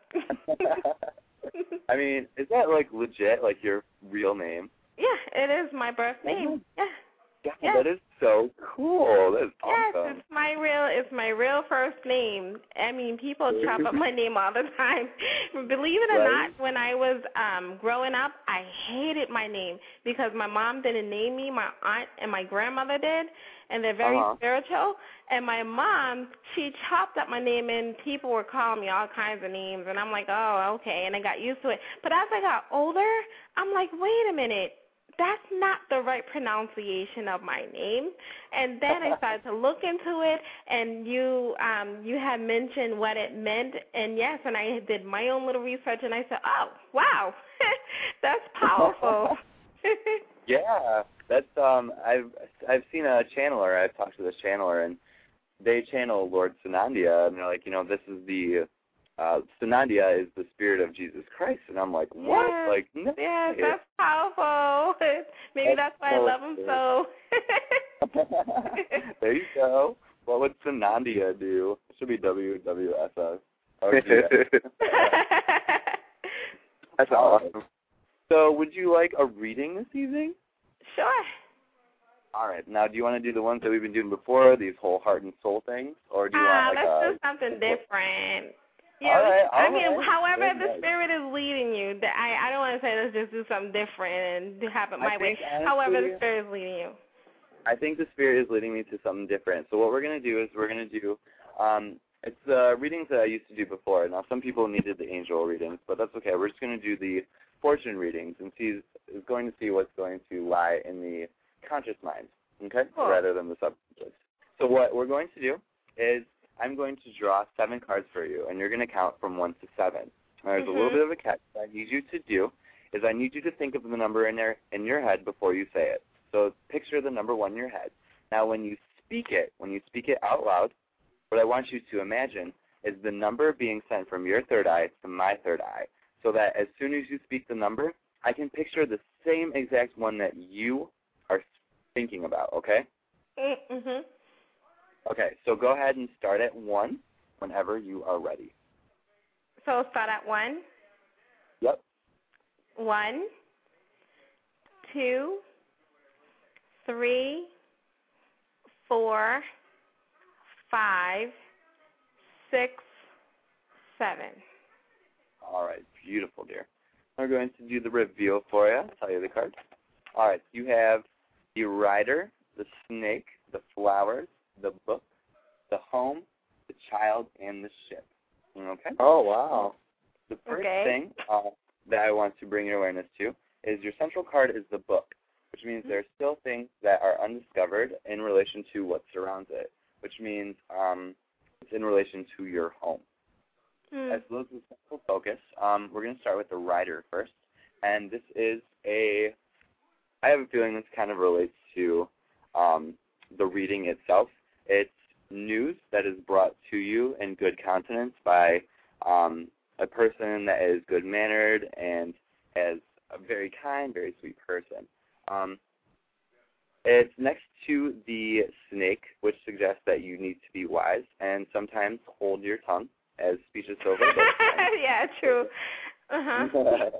I mean, is that, like, legit, like, your real name? Yeah, it is my birth name. Yeah. God, yes. that is so cool. That is Yes, awesome. it's my real it's my real first name. I mean, people chop up my name all the time. Believe it or Right. not, when I was um growing up, I hated my name because my mom didn't name me, my aunt and my grandmother did, and they're very Uh-huh. spiritual. And my mom, she chopped up my name, and people were calling me all kinds of names, and I'm like, oh, okay, and I got used to it. But as I got older, I'm like, wait a minute. That's not the right pronunciation of my name. And then I started to look into it, and you um, you had mentioned what it meant. And, yes, and I did my own little research, and I said, oh, wow, that's powerful. Yeah, that's um. I've I've seen a channeler. I've talked to this channeler, and they channel Lord Sanandia, and they're like, you know, this is the uh, Sanandia is the spirit of Jesus Christ, and I'm like, what? Yes, Like, no. yes, that's powerful. Maybe that's, That's why so I love him so. There you go. What would Sanandia do? It should be W W S S. Oh, That's awesome. So, would you like a reading this evening? Sure. All right. Now, do you want to do the ones that we've been doing before, these whole heart and soul things, or do you Ah, want like let's a? do something different. All Yeah, right, all I mean, right. however Good, the good. spirit is leading you. the- I I don't want to say let's just do something different and have it my I way. think, honestly, However the spirit is leading you. I think the spirit is leading me to something different. So what we're going to do is we're going to do, um, it's the readings that I used to do before. Now, some people needed the angel readings, but that's okay. We're just going to do the fortune readings and see, is going to see what's going to lie in the conscious mind, okay, Cool. rather than the subconscious. So what we're going to do is I'm going to draw seven cards for you, and you're going to count from one to seven. Now, there's Mm-hmm. a little bit of a catch that I need you to do is I need you to think of the number in there in your head before you say it. So picture the number one in your head. Now, when you speak it, when you speak it out loud, what I want you to imagine is the number being sent from your third eye to my third eye, so that as soon as you speak the number, I can picture the same exact one that you are thinking about, okay? Mm-hmm. Okay, so go ahead and start at one whenever you are ready. So start at one? Yep. One, two, three, four, five, six, seven. All right, beautiful, dear. We're going to do the reveal for you. I'll tell you the cards. All right, you have the rider, the snake, the flowers, the book, the home, the child, and the ship. Okay? Oh, wow. The first okay. thing uh, that I want to bring your awareness to is your central card is the book, which means mm-hmm. there are still things that are undiscovered in relation to what surrounds it, which means um, it's in relation to your home. Mm. As well as the central focus, um, we're going to start with the rider first, and this is a, I have a feeling this kind of relates to um, the reading itself. It's news that is brought to you in good countenance by um, a person that is good-mannered and is a very kind, very sweet person. Um, it's next to the snake, which suggests that you need to be wise and sometimes hold your tongue as speech is over. Yeah, true. Uh-huh.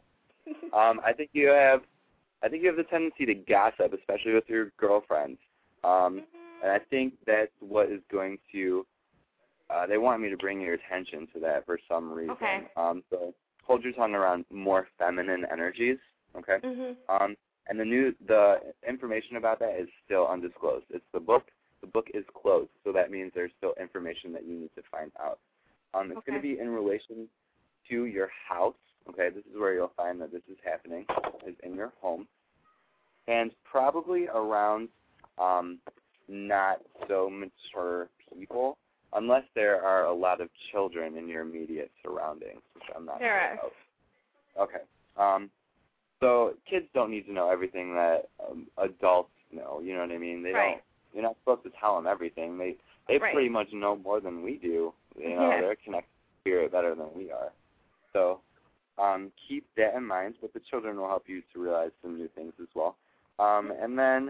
um, I think you have, I think you have the tendency to gossip, especially with your girlfriends. Um, mm-hmm. And I think that's what is going to. Uh, they want me to bring your attention to that for some reason. Okay. Um, so hold your tongue around more feminine energies. Okay. Mm-hmm. Um, and the new, the information about that is still undisclosed. It's the book. The book is closed, so that means there's still information that you need to find out. Um, it's okay. going to be in relation to your house. Okay, this is where you'll find that this is happening, is in your home, and probably around um, not so mature people, unless there are a lot of children in your immediate surroundings, which I'm not there sure about. Okay. Um, so kids don't need to know everything that um, adults know. You know what I mean? They right. don't. You're not supposed to tell them everything. They they right. pretty much know more than we do. You know, yeah. they're connected to spirit better than we are. So um, keep that in mind. But the children will help you to realize some new things as well. Um, and then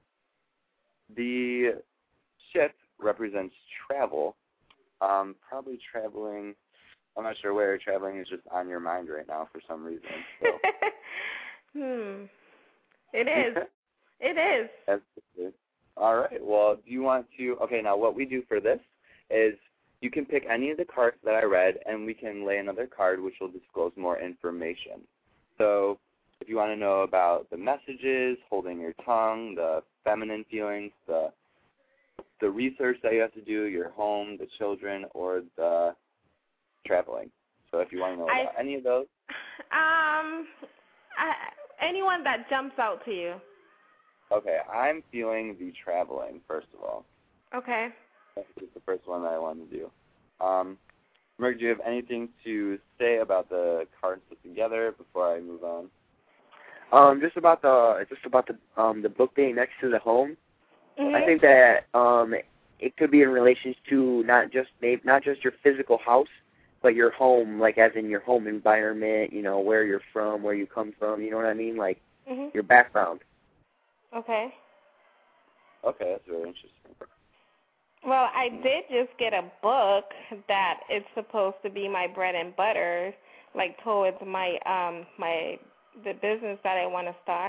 the ship represents travel. Um, probably traveling. I'm not sure where you're traveling is just on your mind right now for some reason. So. hmm. It is. It is. Absolutely. All right. Well, do you want to? Okay. Now, what we do for this is you can pick any of the cards that I read, and we can lay another card which will disclose more information. So, if you want to know about the messages, holding your tongue, the feminine feelings, the the research that you have to do, your home, the children, or the traveling. So if you want to know about I, any of those. Um, I, anyone that jumps out to you. Okay, I'm feeling the traveling, first of all. Okay. That's the first one that I wanted to do. Um, Merg, do you have anything to say about the cards put together before I move on? Um, just about the just about the um the book being next to the home. Mm-hmm. I think that um, it could be in relation to not just maybe not just your physical house, but your home, like as in your home environment. You know, where you're from, where you come from. You know what I mean? Like mm-hmm. your background. Okay. Okay, that's very interesting. Well, I did just get a book that it's supposed to be my bread and butter, like towards my um my the business that I want to start.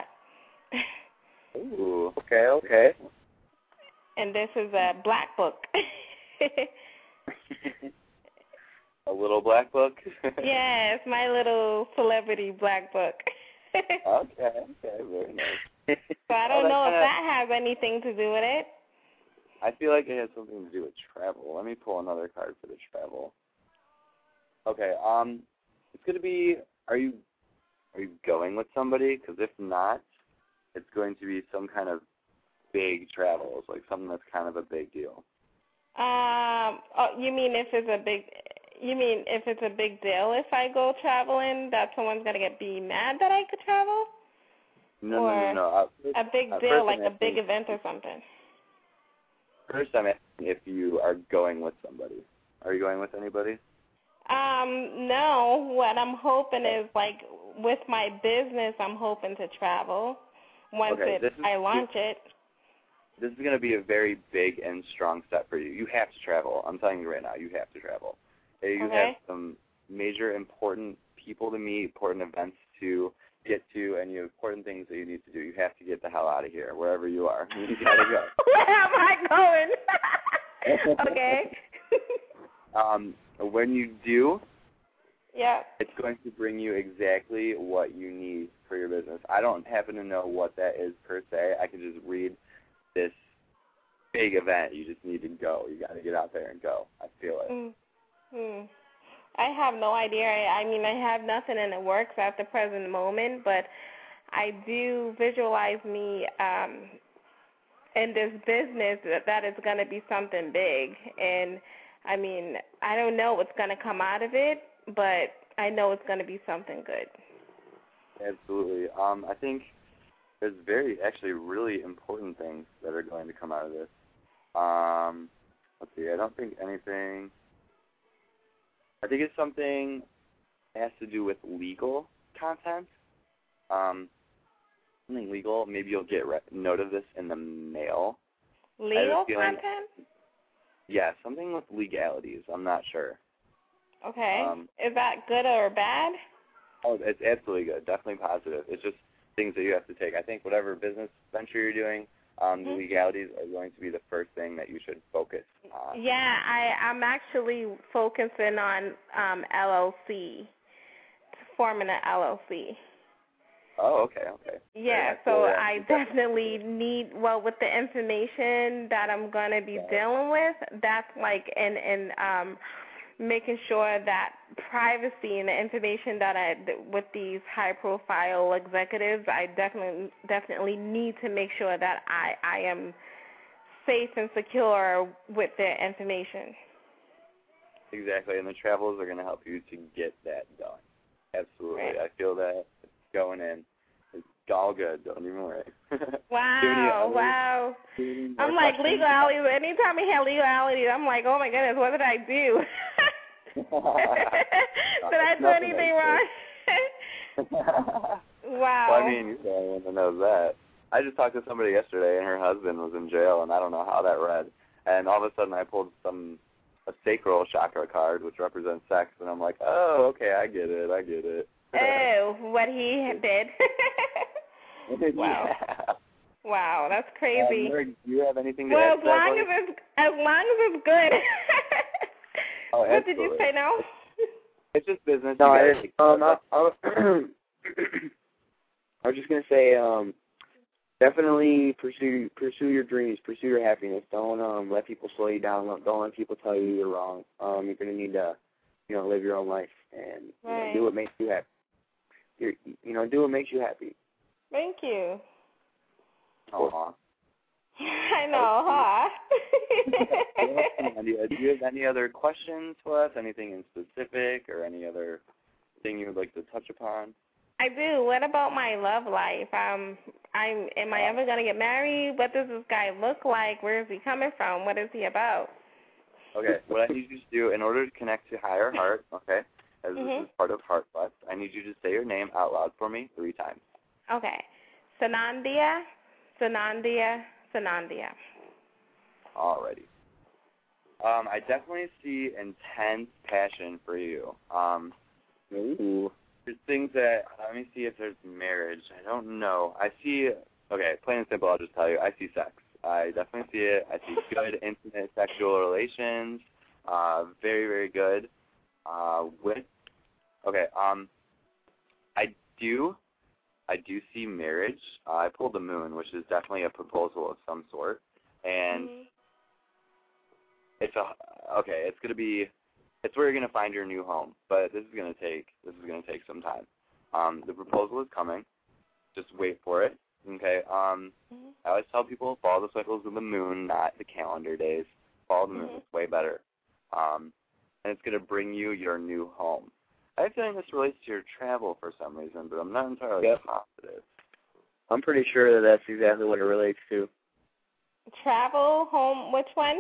Ooh. Okay. Okay. And this is a black book. A little black book? Yes, my little celebrity black book. Okay, okay, very nice. So I don't well, know if kinda, that has anything to do with it. I feel like it has something to do with travel. Let me pull another card for the travel. Okay, um, it's going to be, are you, are you going with somebody? Because if not, it's going to be some kind of big travels, like something that's kind of a big deal. Um, oh, you mean if it's a big, You mean if it's a big deal if I go traveling, that someone's going to get be mad that I could travel? No, or no, no, no. Uh, a big uh, deal, like I'm a big asking, event or something? First, I'm asking if you are going with somebody. Are you going with anybody? Um, no. What I'm hoping is, like, with my business, I'm hoping to travel once okay, it, this is, I launch it. This is going to be a very big and strong step for you. You have to travel. I'm telling you right now, you have to travel. You Okay. have some major important people to meet, important events to get to, and you have important things that you need to do. You have to get the hell out of here, wherever you are. You got to go. Where am I going? Okay. um, when you do, yeah, it's going to bring you exactly what you need for your business. I don't happen to know what that is per se. I can just read this big event. You just need to go. You got to get out there and go. I feel it. Mm-hmm. I have no idea. I, I mean, I have nothing in the works at the present moment, but I do visualize me um, in this business that, that it's going to be something big. And, I mean, I don't know what's going to come out of it, but I know it's going to be something good. Absolutely. Um, I think there's very, actually, really important things that are going to come out of this. Um, let's see. I don't think anything... I think it's something that has to do with legal content. Um, something legal. Maybe you'll get re- note of this in the mail. Legal feeling, content? Yeah, something with legalities. I'm not sure. Okay. Um, Is that good or bad? Oh, it's absolutely good. Definitely positive. It's just things that you have to take. I think whatever business venture you're doing, um, mm-hmm. the legalities are going to be the first thing that you should focus on. Yeah, I, I'm actually focusing on um, L L C, forming an L L C. Oh, okay, okay. Yeah, Very so cool, yeah. I definitely need, well, with the information that I'm going to be yeah. dealing with, that's like, and, and um, making sure that privacy and the information that I, with these high-profile executives, I definitely, definitely need to make sure that I, I am safe and secure with their information. Exactly, and the travels are going to help you to get that done. Absolutely. Right. I feel that it's going in. It's all good. Don't even worry. Wow, wow. I'm like, legalities. Anytime I hear legalities, I'm like, oh, my goodness, what did I do? Did I do anything wrong? Wow. Well, I mean, you're the only one that knows that. I just talked to somebody yesterday, and her husband was in jail, and I don't know how that read. And all of a sudden, I pulled some a sacral chakra card, which represents sex, and I'm like, oh, okay, I get it, I get it. Oh, what he did. Wow. Yeah. Wow, that's crazy. Um, do you have anything to well, add as long as it's as long as it's good. Oh, what did you say now? It's just business. No, I, um, I, I, I was just gonna say, um, definitely pursue pursue your dreams, pursue your happiness. Don't um let people slow you down. Don't let people tell you you're wrong. Um, you're gonna need to, you know, live your own life and you right. know, do what makes you happy. You're, you know, do what makes you happy. Thank you. Aww. I know, huh? Do you have any other questions for us? Anything in specific, or any other thing you would like to touch upon? I do. What about my love life? Um, I'm. Am I ever gonna get married? What does this guy look like? Where is he coming from? What is he about? Okay. What I need you to do in order to connect to higher heart, okay, as mm-hmm. this is part of Heart Quest, I need you to say your name out loud for me three times. Okay. Sanandia, Sanandia, Sanandia. Alrighty. Um, I definitely see intense passion for you. Um, Ooh. There's things that, let me see if there's marriage. I don't know. I see, okay, plain and simple, I'll just tell you. I see sex. I definitely see it. I see good, intimate sexual relations. Uh, very, very good. Uh, with, okay, um, I do, I do see marriage. Uh, I pulled the moon, which is definitely a proposal of some sort. And mm-hmm. it's a, okay, it's going to be, it's where you're going to find your new home, but this is going to take, this is going to take some time. Um, the proposal is coming. Just wait for it, okay? Um, mm-hmm. I always tell people follow the cycles of the moon, not the calendar days. Follow the moon. Mm-hmm. It's way better. Um, and it's going to bring you your new home. I have a feeling this relates to your travel for some reason, but I'm not entirely yep. positive. I'm pretty sure that that's exactly what it relates to. Travel, home, which one?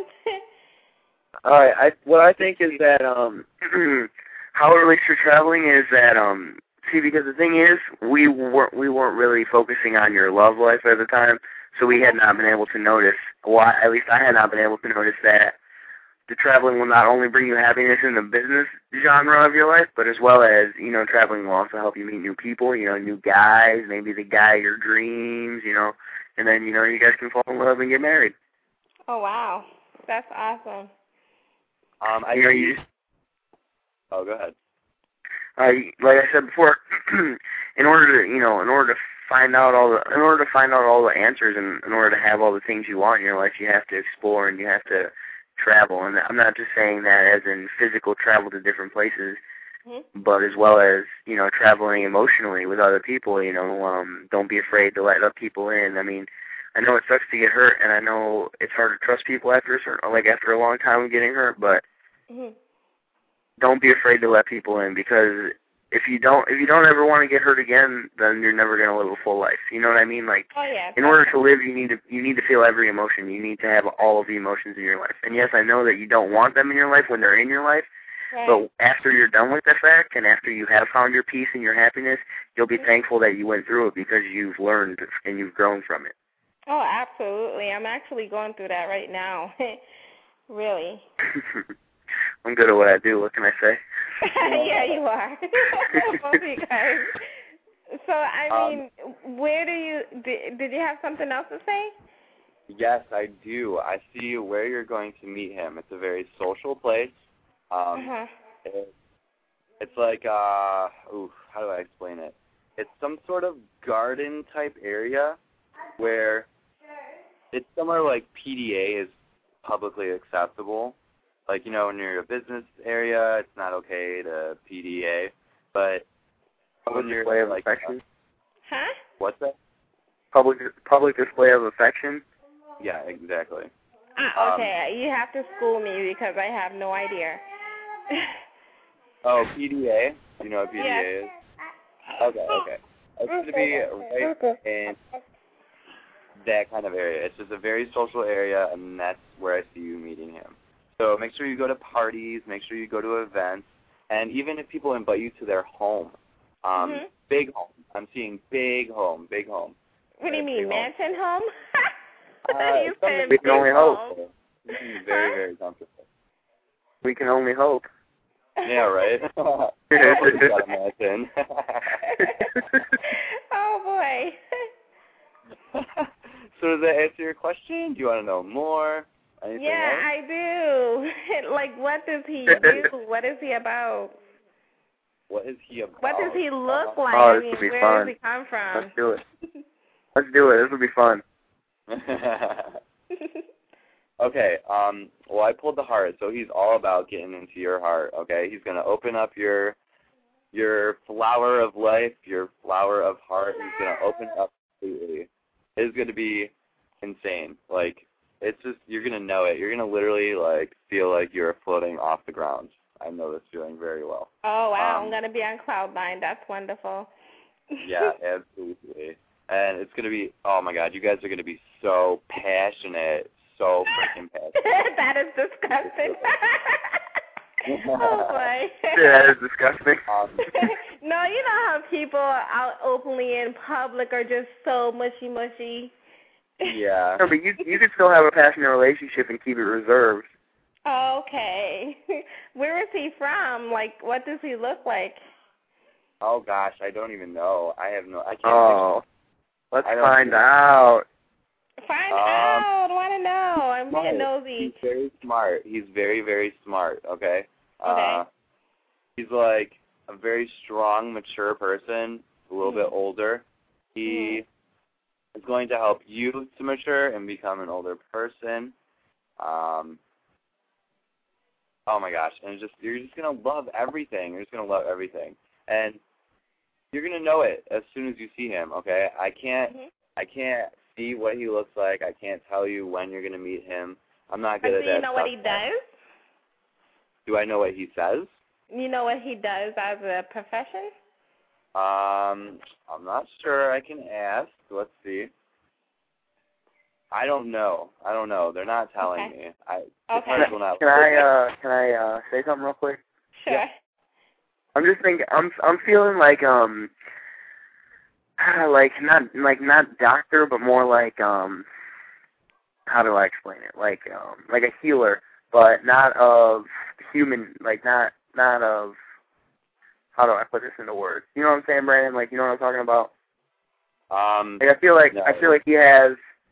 All right, I, what I think is that um, how it relates to traveling is that um, see, because the thing is, we weren't we weren't really focusing on your love life at the time, so we had not been able to notice. Well, at least I had not been able to notice that the traveling will not only bring you happiness in the business genre of your life, but as well as, you know, traveling will also help you meet new people, you know, new guys, maybe the guy of your dreams, you know, and then, you know, you guys can fall in love and get married. Oh, wow. That's awesome. Um, I you know, you just, oh, go ahead. Uh, like I said before, in order to, you know, in order to find out all the, in order to find out all the answers, and in order to have all the things you want in your life, you have to explore and you have to travel. And I'm not just saying that as in physical travel to different places, mm-hmm. but as well as, you know, traveling emotionally with other people. You know, um, don't be afraid to let other people in. I mean, I know it sucks to get hurt, and I know it's hard to trust people after a certain, like after a long time of getting hurt, but mm-hmm. don't be afraid to let people in, because if you don't, if you don't ever want to get hurt again, then you're never going to live a full life. You know what I mean? Like, oh, yeah, in order to live, you need to you need to feel every emotion. You need to have all of the emotions in your life. And yes, I know that you don't want them in your life when they're in your life, right. But after you're done with that fact, and after you have found your peace and your happiness, you'll be mm-hmm. thankful that you went through it, because you've learned and you've grown from it. Oh, absolutely. I'm actually going through that right now. Really. I'm good at what I do. What can I say? Yeah, you are. Both of you guys. So, I mean, um, where do you, did, did you have something else to say? Yes, I do. I see where you're going to meet him. It's a very social place. Um, uh-huh. it, it's like, uh, ooh, how do I explain it? It's some sort of garden-type area where it's somewhere like P D A is publicly acceptable. Like, you know, when you're in a business area, it's not okay to P D A. But when you're display of like, affection. Huh? What's that? Public public display of affection. Yeah, exactly. Ah, okay, um, you have to school me because I have no idea. Oh, P D A. You know what P D A yes. is? Okay, okay. It's going to be right in that kind of area. It's just a very social area, and that's where I see you meeting him. So make sure you go to parties, make sure you go to events, and even if people invite you to their home, um, mm-hmm. big home. I'm seeing big home, big home. What do you mean, mansion home? home? uh, you said we can only hope. Home. Very, very comfortable. We can only hope. Yeah, right? Got a mansion. Oh, boy. So does that answer your question? Do you want to know more? Anything yeah, else? I do. Like, what does he do? What is he about? What is he about? What does he look uh, like? Oh, I mean, this will be where fun. does he come from? Let's do it. Let's do it. This will be fun. Okay, um, well, I pulled the heart, so he's all about getting into your heart, okay? He's going to open up your your flower of life, your flower of heart. He's going to open up completely. It's going to be insane. Like, it's just, you're going to know it. You're going to literally, like, feel like you're floating off the ground. I know this feeling very well. Oh, wow. Um, I'm going to be on cloud nine. That's wonderful. Yeah, absolutely. And it's going to be, oh, my God, you guys are going to be so passionate, so freaking passionate. That is disgusting. Oh, boy. Yeah, that is disgusting. Um, no, you know how people out openly in public are just so mushy-mushy. Yeah. No, but you you can still have a passionate relationship and keep it reserved. Okay. Where is he from? Like, what does he look like? Oh, gosh, I don't even know. I have no, I can't. Oh, let's find know. out. Find um, out. I want to know. I'm smart. being nosy. He's very smart. He's very, very smart, okay? Okay. Uh, he's like a very strong, mature person, a little mm-hmm. bit older. He mm-hmm. is going to help you to mature and become an older person. Um, oh, my gosh. And it's just you're just going to love everything. You're just going to love everything. And you're going to know it as soon as you see him, okay? I can't mm-hmm. I can't see what he looks like. I can't tell you when you're going to meet him. I'm not good but at do you that know stuff. what he does? Do I know what he says? You know what he does as a profession? Um, I'm not sure. I can ask. Let's see. I don't know. I don't know. They're not telling Okay. me. I, Okay. Can, can I uh can I uh say something real quick? Sure. Yeah. I'm just thinking. I'm I'm feeling like um like not like not doctor, but more like um how do I explain it? Like um like a healer, but not of human. Like not not of how do I put this into words? You know what I'm saying, Brandon? Like you know what I'm talking about? Um, Like I feel like no. I feel like he has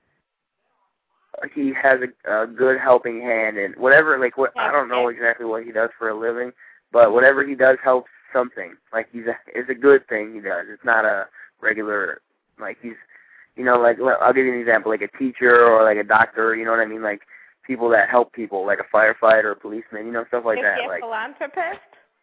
he has a, a good helping hand and whatever. Like what I don't know exactly what he does for a living, but whatever he does helps something. Like he's a it's a good thing he does. It's not a regular like he's you know like I'll give you an example like a teacher or like a doctor. You know what I mean? Like people that help people, like a firefighter, a policeman. You know stuff like Is that. he a Like philanthropist?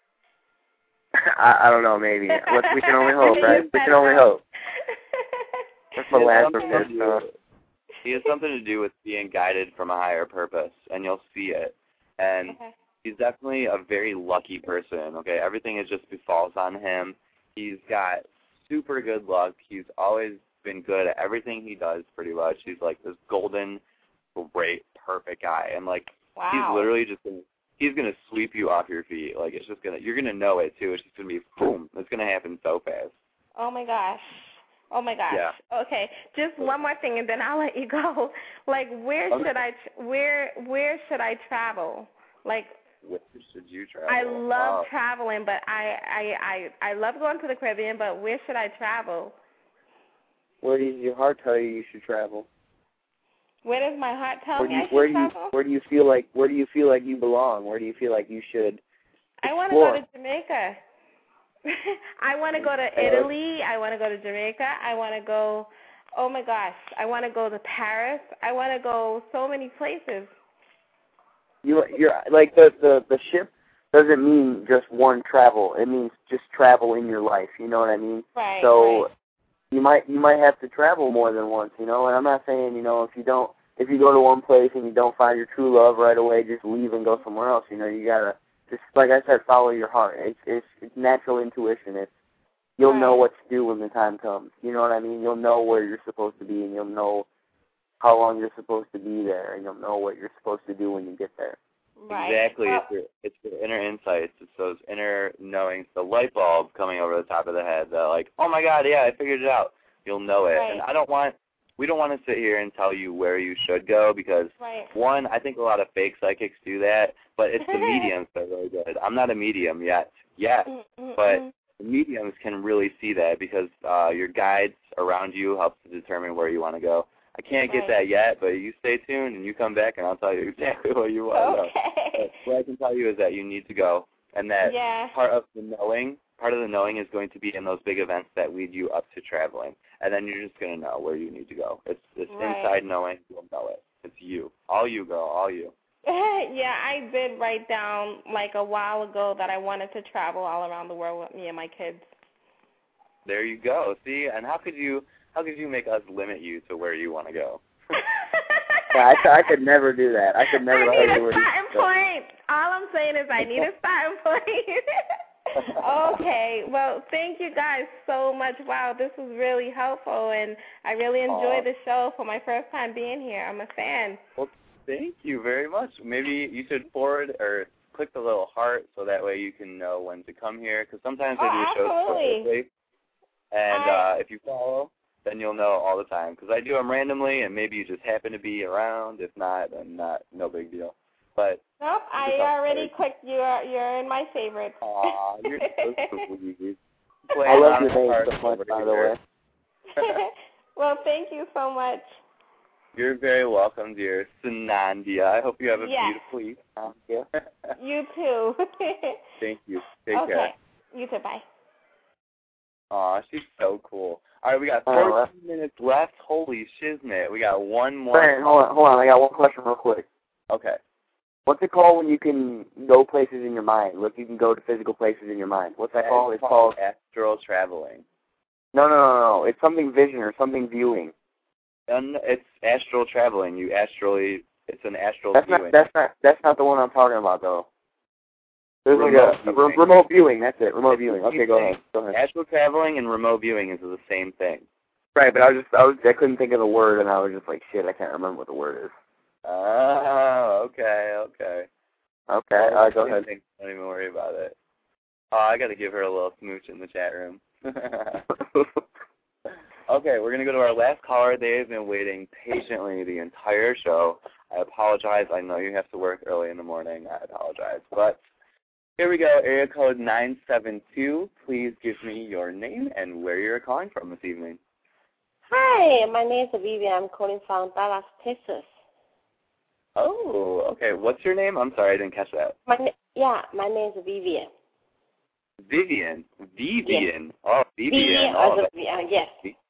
I, I don't know. Maybe Let's, we can only hope, right? We can only hope. That's He has philanthropist something to stuff. do- He has something to do with being guided from a higher purpose, and you'll see it. And Okay. he's definitely a very lucky person, okay? Everything is just befalls on him. He's got super good luck. He's always been good at everything he does pretty much. He's like this golden, great, perfect guy. And, like, Wow. he's literally just going to, he's going to sweep you off your feet. Like, it's just going to, you're going to know it, too. It's just going to be, boom. It's going to happen so fast. Oh, my gosh. Oh, my gosh. Yeah. Okay, just one more thing, and then I'll let you go. Like, where Okay. should I, where where should I travel? Like, Where should you travel? I love Uh, traveling, but I, I, I, I love going to the Caribbean, but where should I travel? Where does your heart tell you you should travel? Where does my heart tell Where me do you I should where do you travel? where do you feel like where do you feel like you belong? Where do you feel like you should I want to go explore? to Jamaica. I want to go to Italy. I want to go to Jamaica. I want to go, oh, my gosh, I want to go to Paris. I want to go so many places. You you're like the, the the ship doesn't mean just one travel. It means just travel in your life. You know what I mean? Right, So right. you might you might have to travel more than once. You know, and I'm not saying you know if you don't if you go to one place and you don't find your true love right away, just leave and go somewhere else. You know, you gotta just like I said, follow your heart. It's it's, it's natural intuition. It's you'll Right. know what to do when the time comes. You know what I mean? You'll know where you're supposed to be, and you'll know how long you're supposed to be there, and you'll know what you're supposed to do when you get there. Right. Exactly. Well, it's your it's your inner insights. It's those inner knowings, the light bulb coming over the top of the head that like, oh my God, yeah, I figured it out. You'll know it. Right. And I don't want we don't want to sit here and tell you where you should go because right. one, I think a lot of fake psychics do that, but it's the mediums that are really good. I'm not a medium yet. Yet. Mm-mm-mm. But the mediums can really see that because uh, your guides around you help to determine where you want to go. I can't get Right. that yet, but you stay tuned and you come back and I'll tell you exactly what you want to know. Okay. But what I can tell you is that you need to go, and that Yeah. part of the knowing, part of the knowing is going to be in those big events that lead you up to traveling, and then you're just going to know where you need to go. It's it's Right. inside knowing. You'll know it. It's you. All you, girl. All you. Yeah, I did write down like a while ago that I wanted to travel all around the world with me and my kids. There you go. See, and how could you how could you make us limit you to where you want to go? Yeah, I, I could never do that. I could never I tell need you a where you starting should go. point. All I'm saying is I need a starting point. Okay. Well, thank you guys so much. Wow, this was really helpful, and I really enjoyed Aw. the show for my first time being here. I'm a fan. Well, thank you very much. Maybe you should forward or click the little heart so that way you can know when to come here. Because sometimes I Oh, do shows absolutely. early, and I- uh, if you follow, then you'll know all the time. Because I do them randomly, and maybe you just happen to be around. If not, then not no big deal. But Nope, I become already very- clicked. You're you're in my favorites. aw, you're so sweet. I love Playing your on name heart so much, over by the here. way. Well, thank you so much. You're very welcome, dear Sanandia. I hope you have a Yes. beautiful evening. Yeah. You too. Thank you. Take okay. care. You too. Bye. Aw, she's so cool. All right, we got All fourteen right. minutes left. Holy shiznit. We got one more. Brandon, hold on, hold on. I got one question real quick. Okay. What's it called when you can go places in your mind? Like you can go to physical places in your mind. What's that called? It's called. astral traveling. No, no, no, no. It's something vision or something viewing. And it's astral traveling. You astrally. It's an astral That's viewing. not. That's not. That's not the one I'm talking about, though. There's remote like a, a re- remote viewing. That's it. Remote viewing. Okay, go ahead. Go ahead. Astral traveling and remote viewing is the same thing. Right, but I was just I was I couldn't think of the word, and I was just like, shit, I can't remember what the word is. Oh, okay, okay. Okay, all right, go ahead. Don't even worry about it. Oh, I got to give her a little smooch in the chat room. Okay, we're going to go to our last caller. They have been waiting patiently the entire show. I apologize. I know you have to work early in the morning. I apologize. But here we go. Area code nine seven two. Please give me your name and where you're calling from this evening. Hi, my name is Vivian. I'm calling from Dallas, Texas. Oh, okay. What's your name? I'm sorry, I didn't catch that. My na- yeah, my name is Vivian. Vivian. Vivian. Yes. Oh, Vivian. Vivian, Oh, or the, uh, yes.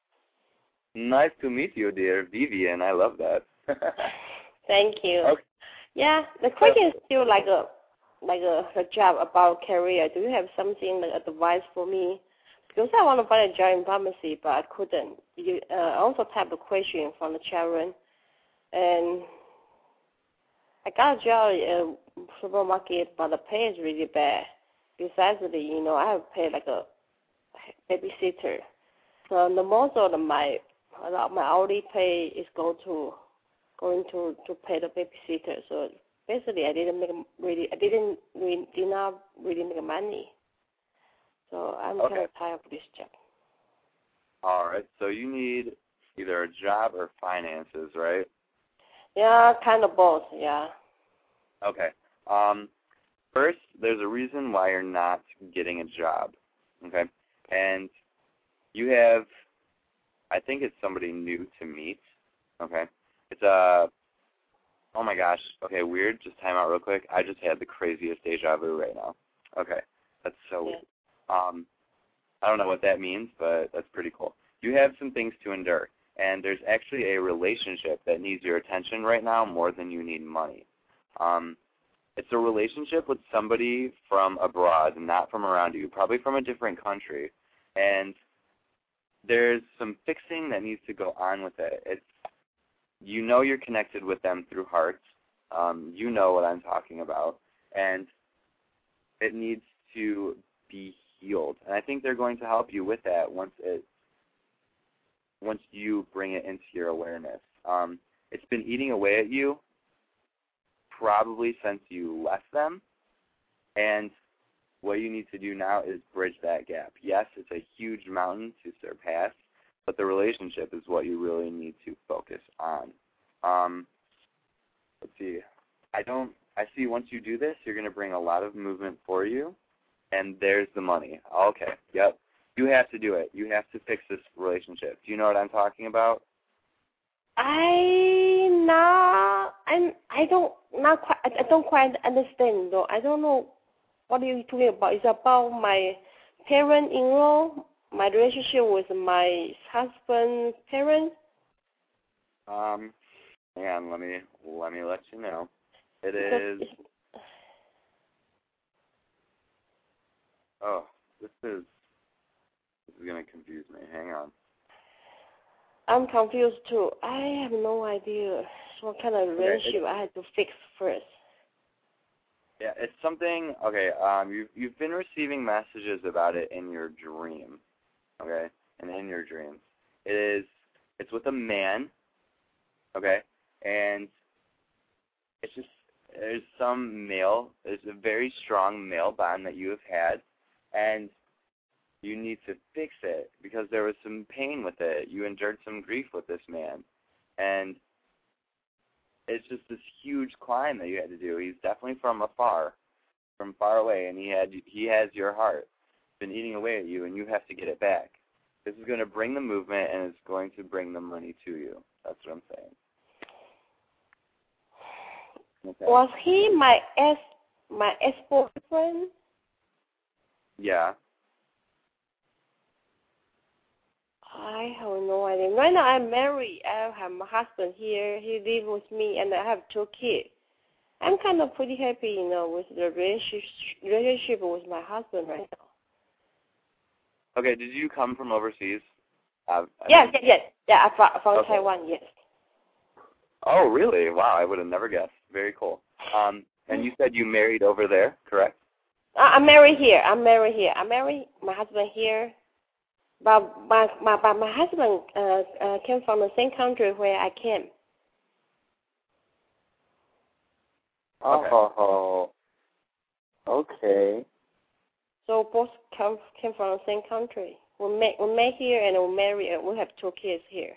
Nice to meet you, dear Vivian. I love that. Thank you. Okay. Yeah, the question is still like a like a, a job about career. Do you have something like advice for me? Because I want to find a job in pharmacy, but I couldn't. You uh, also typed a question from the chat room, and I got a job in a supermarket, but the pay is really bad. Besides, the, you know, I have to pay like a babysitter. So the most of the, my my hourly pay is go to going to, to pay the babysitter. So basically, I didn't make really, I didn't really, did not really make money. So I'm Okay. kind of tired of this job. All right. So you need either a job or finances, right? Yeah, kind of both. Yeah. Okay. Um, first, there's a reason why you're not getting a job. Okay, and you have, I think it's somebody new to meet. Okay, it's a. Oh my gosh. Okay, weird. Just time out real quick. I just had the craziest deja vu right now. Okay, that's so Yeah. weird. Um, I don't know what that means, but that's pretty cool. You have some things to endure, and there's actually a relationship that needs your attention right now more than you need money. Um, it's a relationship with somebody from abroad, not from around you, probably from a different country, and there's some fixing that needs to go on with it. It's, you know you're connected with them through heart. Um, you know what I'm talking about, and it needs to be healed. And I think they're going to help you with that once it, once you bring it into your awareness. Um, it's been eating away at you probably since you left them, and what you need to do now is bridge that gap. Yes, it's a huge mountain to surpass, but the relationship is what you really need to focus on. Um, let's see. I don't. I see once you do this, you're going to bring a lot of movement for you, and there's the money. Okay. Yep. You have to do it. You have to fix this relationship. Do you know what I'm talking about? I not. I'm. I don't. Not quite. I I don't quite understand though. I don't know. What are you talking about? It's about my parent-in-law, my relationship with my husband's parents. Um, hang on, let me let me let you know. It Because is. Oh, this is this is gonna confuse me. Hang on. I'm confused too. I have no idea what kind of Okay, relationship I had to fix first. Yeah, it's something. Okay, um, you've you've been receiving messages about it in your dream. Okay, and in your dreams, it is. It's with a man. Okay, and it's just there's some male. There's a very strong male bond that you have had, and you need to fix it because there was some pain with it. You endured some grief with this man, and it's just this huge climb that you had to do. He's definitely from afar, from far away, and he had he has your heart. Been eating away at you, and you have to get it back. This is going to bring the movement, and it's going to bring the money to you. That's what I'm saying. Okay. Was he my ex my ex boyfriend? Yeah. I have no idea. Right now I'm married. I have my husband here. He lives with me, and I have two kids. I'm kind of pretty happy, you know, with the relationship relationship with my husband right now. Okay. Did you come from overseas? Uh, Yes, yes, yes. Yeah, I from, from Okay. Taiwan. Yes. Oh, really? Wow, I would have never guessed. Very cool. Um, and you said you married over there, correct? I'm married here. I'm married here. I'm married. My husband here. But my my but my husband uh, uh, came from the same country where I came. Oh, okay. So both come came from the same country. We met we met here and we married. And we have two kids here.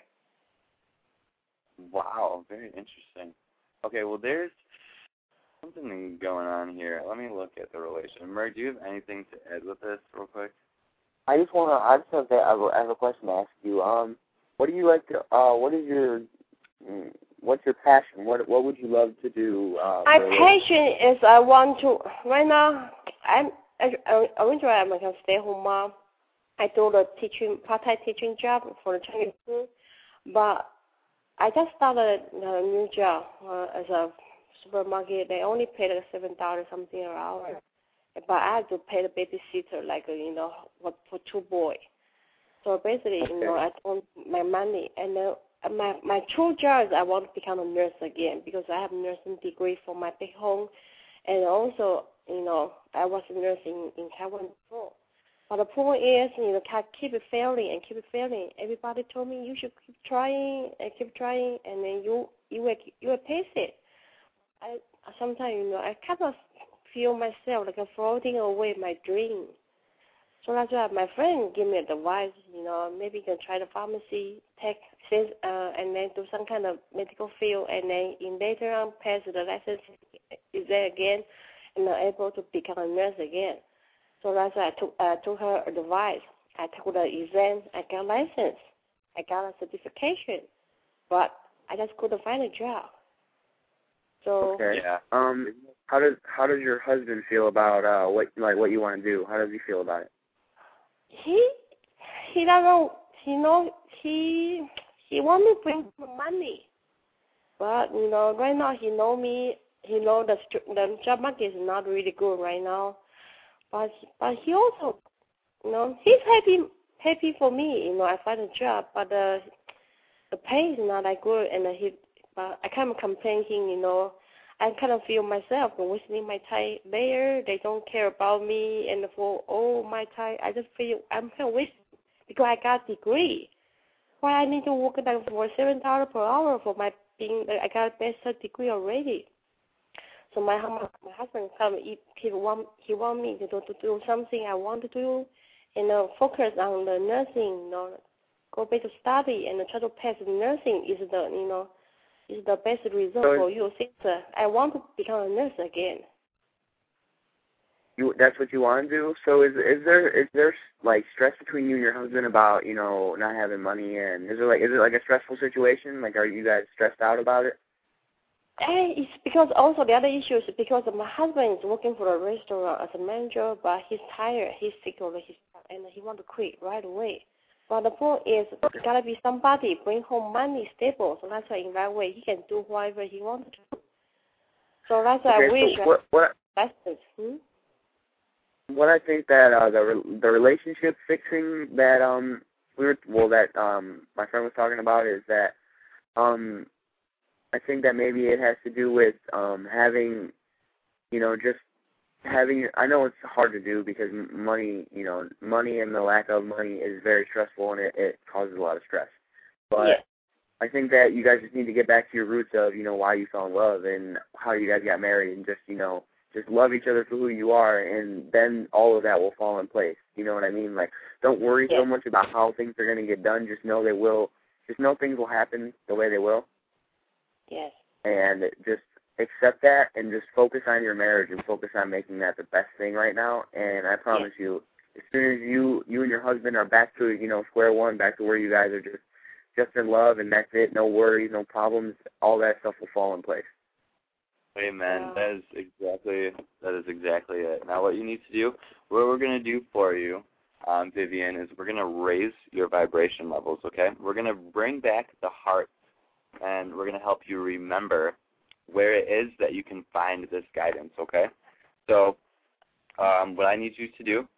Wow, very interesting. Okay, well, there's something going on here. Let me look at the relation. Murray, do you have anything to add with this, real quick? I just want to. I just have, to, I have a question to ask you. Um, what do you like to? Uh, what is your? What's your passion? What What would you love to do? Uh, My passion is I want to. Right now, I'm originally I'm a stay-at-home mom. I do the teaching part-time teaching job for the Chinese school, but I just started a new job uh, as a supermarket. They only pay like seven dollars something an hour, but I have to pay the babysitter like you know for, for two boys. So basically, okay. you know, I own my money, and then my my true job is I want to become a nurse again because I have a nursing degree from my big home, and also you know I was a nurse in in Taiwan before. But the point is, you know, can't keep it failing and keep it failing. Everybody told me you should keep trying and keep trying, and then you you will you will pace it. I sometimes you know I kind of feel myself like I'm floating away my dream. So that's why my friend gave me advice. You know, maybe you can try the pharmacy, take since uh, and then do some kind of medical field, and then in later on pass the license exam again, and I'm able to become a nurse again. So that's why I took uh, took her advice. I took the exam. I got a license. I got a certification, but I just couldn't find a job. So okay. Yeah. Um. How does How does your husband feel about uh what like what you want to do? How does he feel about it? He he doesn't. He know he he want me to bring money, but you know right now he know me. He know the the job market is not really good right now. But but he also, you know, he's happy happy for me. You know, I find a job, but the the pay is not that good, and he. But I kind of complaining. You know, I kind of feel myself wasting my time there. They don't care about me, and for all my time, I just feel I'm kind of wasting because I got a degree. Why I need to work like for seven dollars per hour for my being? I got a bachelor degree already. So my my husband come he, he want he want me to do, to do something I want to do, and uh, focus on the nursing, you know, go back to study and try to pass nursing is the you know is the best result so for you. Since uh, I want to become a nurse again. You that's what you want to do. So is is there is there like stress between you and your husband about you know not having money, and is it like is it like a stressful situation? Like are you guys stressed out about it? And it's because also the other issue is because my husband is working for a restaurant as a manager, but he's tired, he's sick already, he's, and he want to quit right away. But the point is, okay. Gotta be somebody bring home money stable, so that's why in that way he can do whatever he wants to do. So that's why okay, I wish so what, what, that's it. Hmm? What I think that uh, the the relationship fixing that um we were well that um my friend was talking about is that um. I think that maybe it has to do with um, having, you know, just having. I know it's hard to do because money, you know, money and the lack of money is very stressful and it, it causes a lot of stress. But yeah. I think that you guys just need to get back to your roots of, you know, why you fell in love and how you guys got married, and just, you know, just love each other for who you are, and then all of that will fall in place. You know what I mean? Like, don't worry yeah. so much about how things are going to get done. Just know they will. Just know things will happen the way they will. Yes. And just accept that and just focus on your marriage and focus on making that the best thing right now. And I promise yes. you, as soon as you you and your husband are back to, you know, square one, back to where you guys are just just in love and that's it, no worries, no problems, all that stuff will fall in place. Amen. Wow. That is exactly that is exactly it. Now what you need to do, what we're going to do for you, um, Vivian, is we're going to raise your vibration levels, okay? We're going to bring back the heart, and we're going to help you remember where it is that you can find this guidance, okay? So um, what I need you to do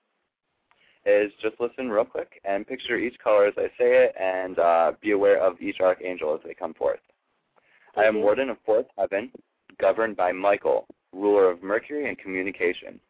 is just listen real quick and picture each color as I say it, and uh, be aware of each archangel as they come forth. Mm-hmm. I am warden of fourth heaven, governed by Michael, ruler of Mercury and communication.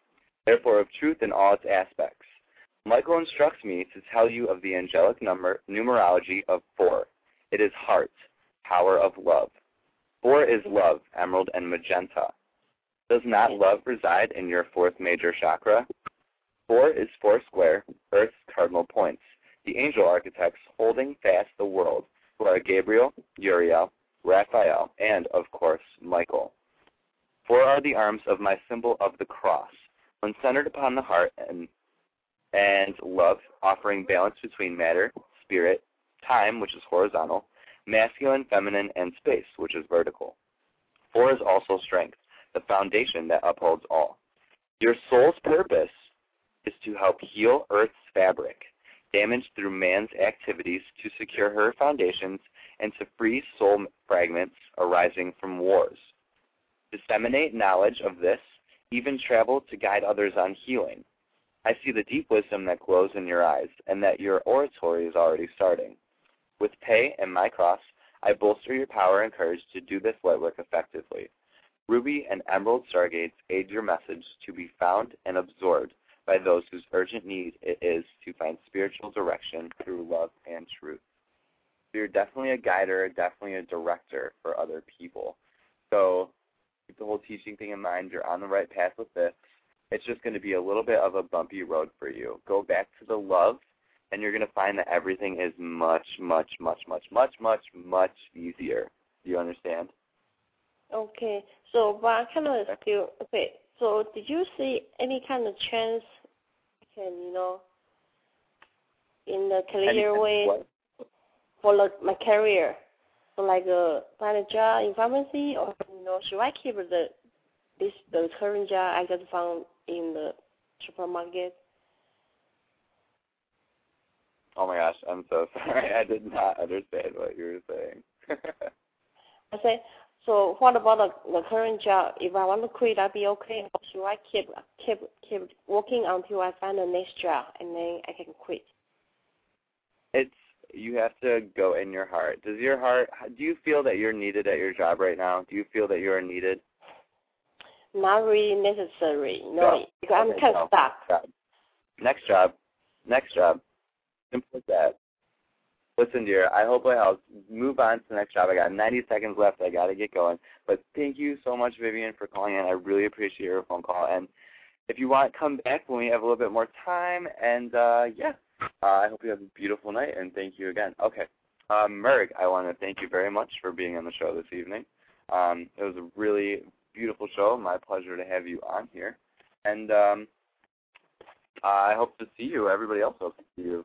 therefore of truth in all its aspects. Michael instructs me to tell you of the angelic number numerology of four. It is heart, power of love. Four is love, emerald and magenta. Does not love reside in your fourth major chakra? Four is four square, Earth's cardinal points, the angel architects holding fast the world, who are Gabriel, Uriel, Raphael, and, of course, Michael. Four are the arms of my symbol of the cross, when centered upon the heart and, and love, offering balance between matter, spirit, time, which is horizontal, masculine, feminine, and space, which is vertical. Four is also strength, the foundation that upholds all. Your soul's purpose is to help heal Earth's fabric, damaged through man's activities, to secure her foundations and to free soul fragments arising from wars. Disseminate knowledge of this, even travel to guide others on healing. I see the deep wisdom that glows in your eyes, and that your oratory is already starting. With pay and my cross, I bolster your power and courage to do this light work effectively. Ruby and emerald stargates aid your message to be found and absorbed by those whose urgent need it is to find spiritual direction through love and truth. You're definitely a guider, definitely a director for other people. So keep the whole teaching thing in mind. You're on the right path with this. It's just going to be a little bit of a bumpy road for you. Go back to the love, and you're going to find that everything is much, much, much, much, much, much, much easier. Do you understand? Okay. So, but I kind of still, okay, so did you see any kind of chance can, you know, in the career way what? for the, my career? So like uh, find a job in pharmacy, or, you know, should I keep the this the current job I just found in the supermarket? Oh my gosh, I'm so sorry. I did not understand what you were saying. I said, so what about the, the current job? If I want to quit, that'd be okay. Or should I keep keep keep working until I find the next job and then I can quit? It's you have to go in your heart. Does your heart? Do you feel that you're needed at your job right now? Do you feel that you are needed? Not really necessary. No, no. because I'm okay, kind no. of stuck. Job. Next job. Next job. Simple as that. Listen, dear, I hope I helped. Move on to the next job. I got ninety seconds left. I got to get going. But thank you so much, Vivian, for calling in. I really appreciate your phone call. And if you want, come back when we have a little bit more time. And, uh, yeah, uh, I hope you have a beautiful night, and thank you again. Okay. Um, Merg, I want to thank you very much for being on the show this evening. Um, it was a really beautiful show. My pleasure to have you on here. And um, I hope to see you. Everybody else hopes to see you.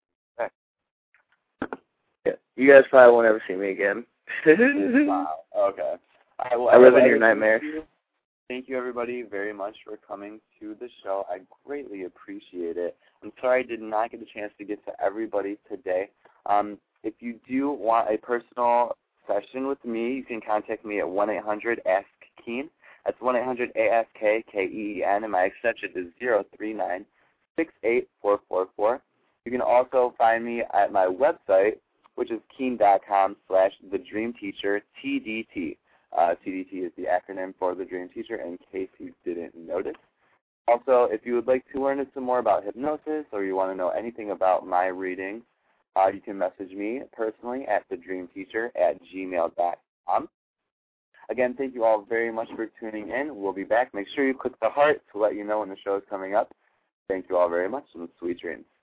Yeah, you guys probably won't ever see me again. Wow. Okay. Right, well, I live in your nightmare. Thank you. Thank you, everybody, very much for coming to the show. I greatly appreciate it. I'm sorry I did not get a chance to get to everybody today. Um, if you do want a personal session with me, you can contact me at one eight hundred ask keen. That's one eight hundred A S K K E E N, and my extension is zero three nine six eight four four four. You can also find me at my website, which is keen.com slash the dream teacher, T D T. Uh, T D T is the acronym for the Dream Teacher, in case you didn't notice. Also, if you would like to learn some more about hypnosis, or you want to know anything about my readings, uh, you can message me personally at the dream teacher at gmail dot com. Again, thank you all very much for tuning in. We'll be back. Make sure you click the heart to let you know when the show is coming up. Thank you all very much, and sweet dreams.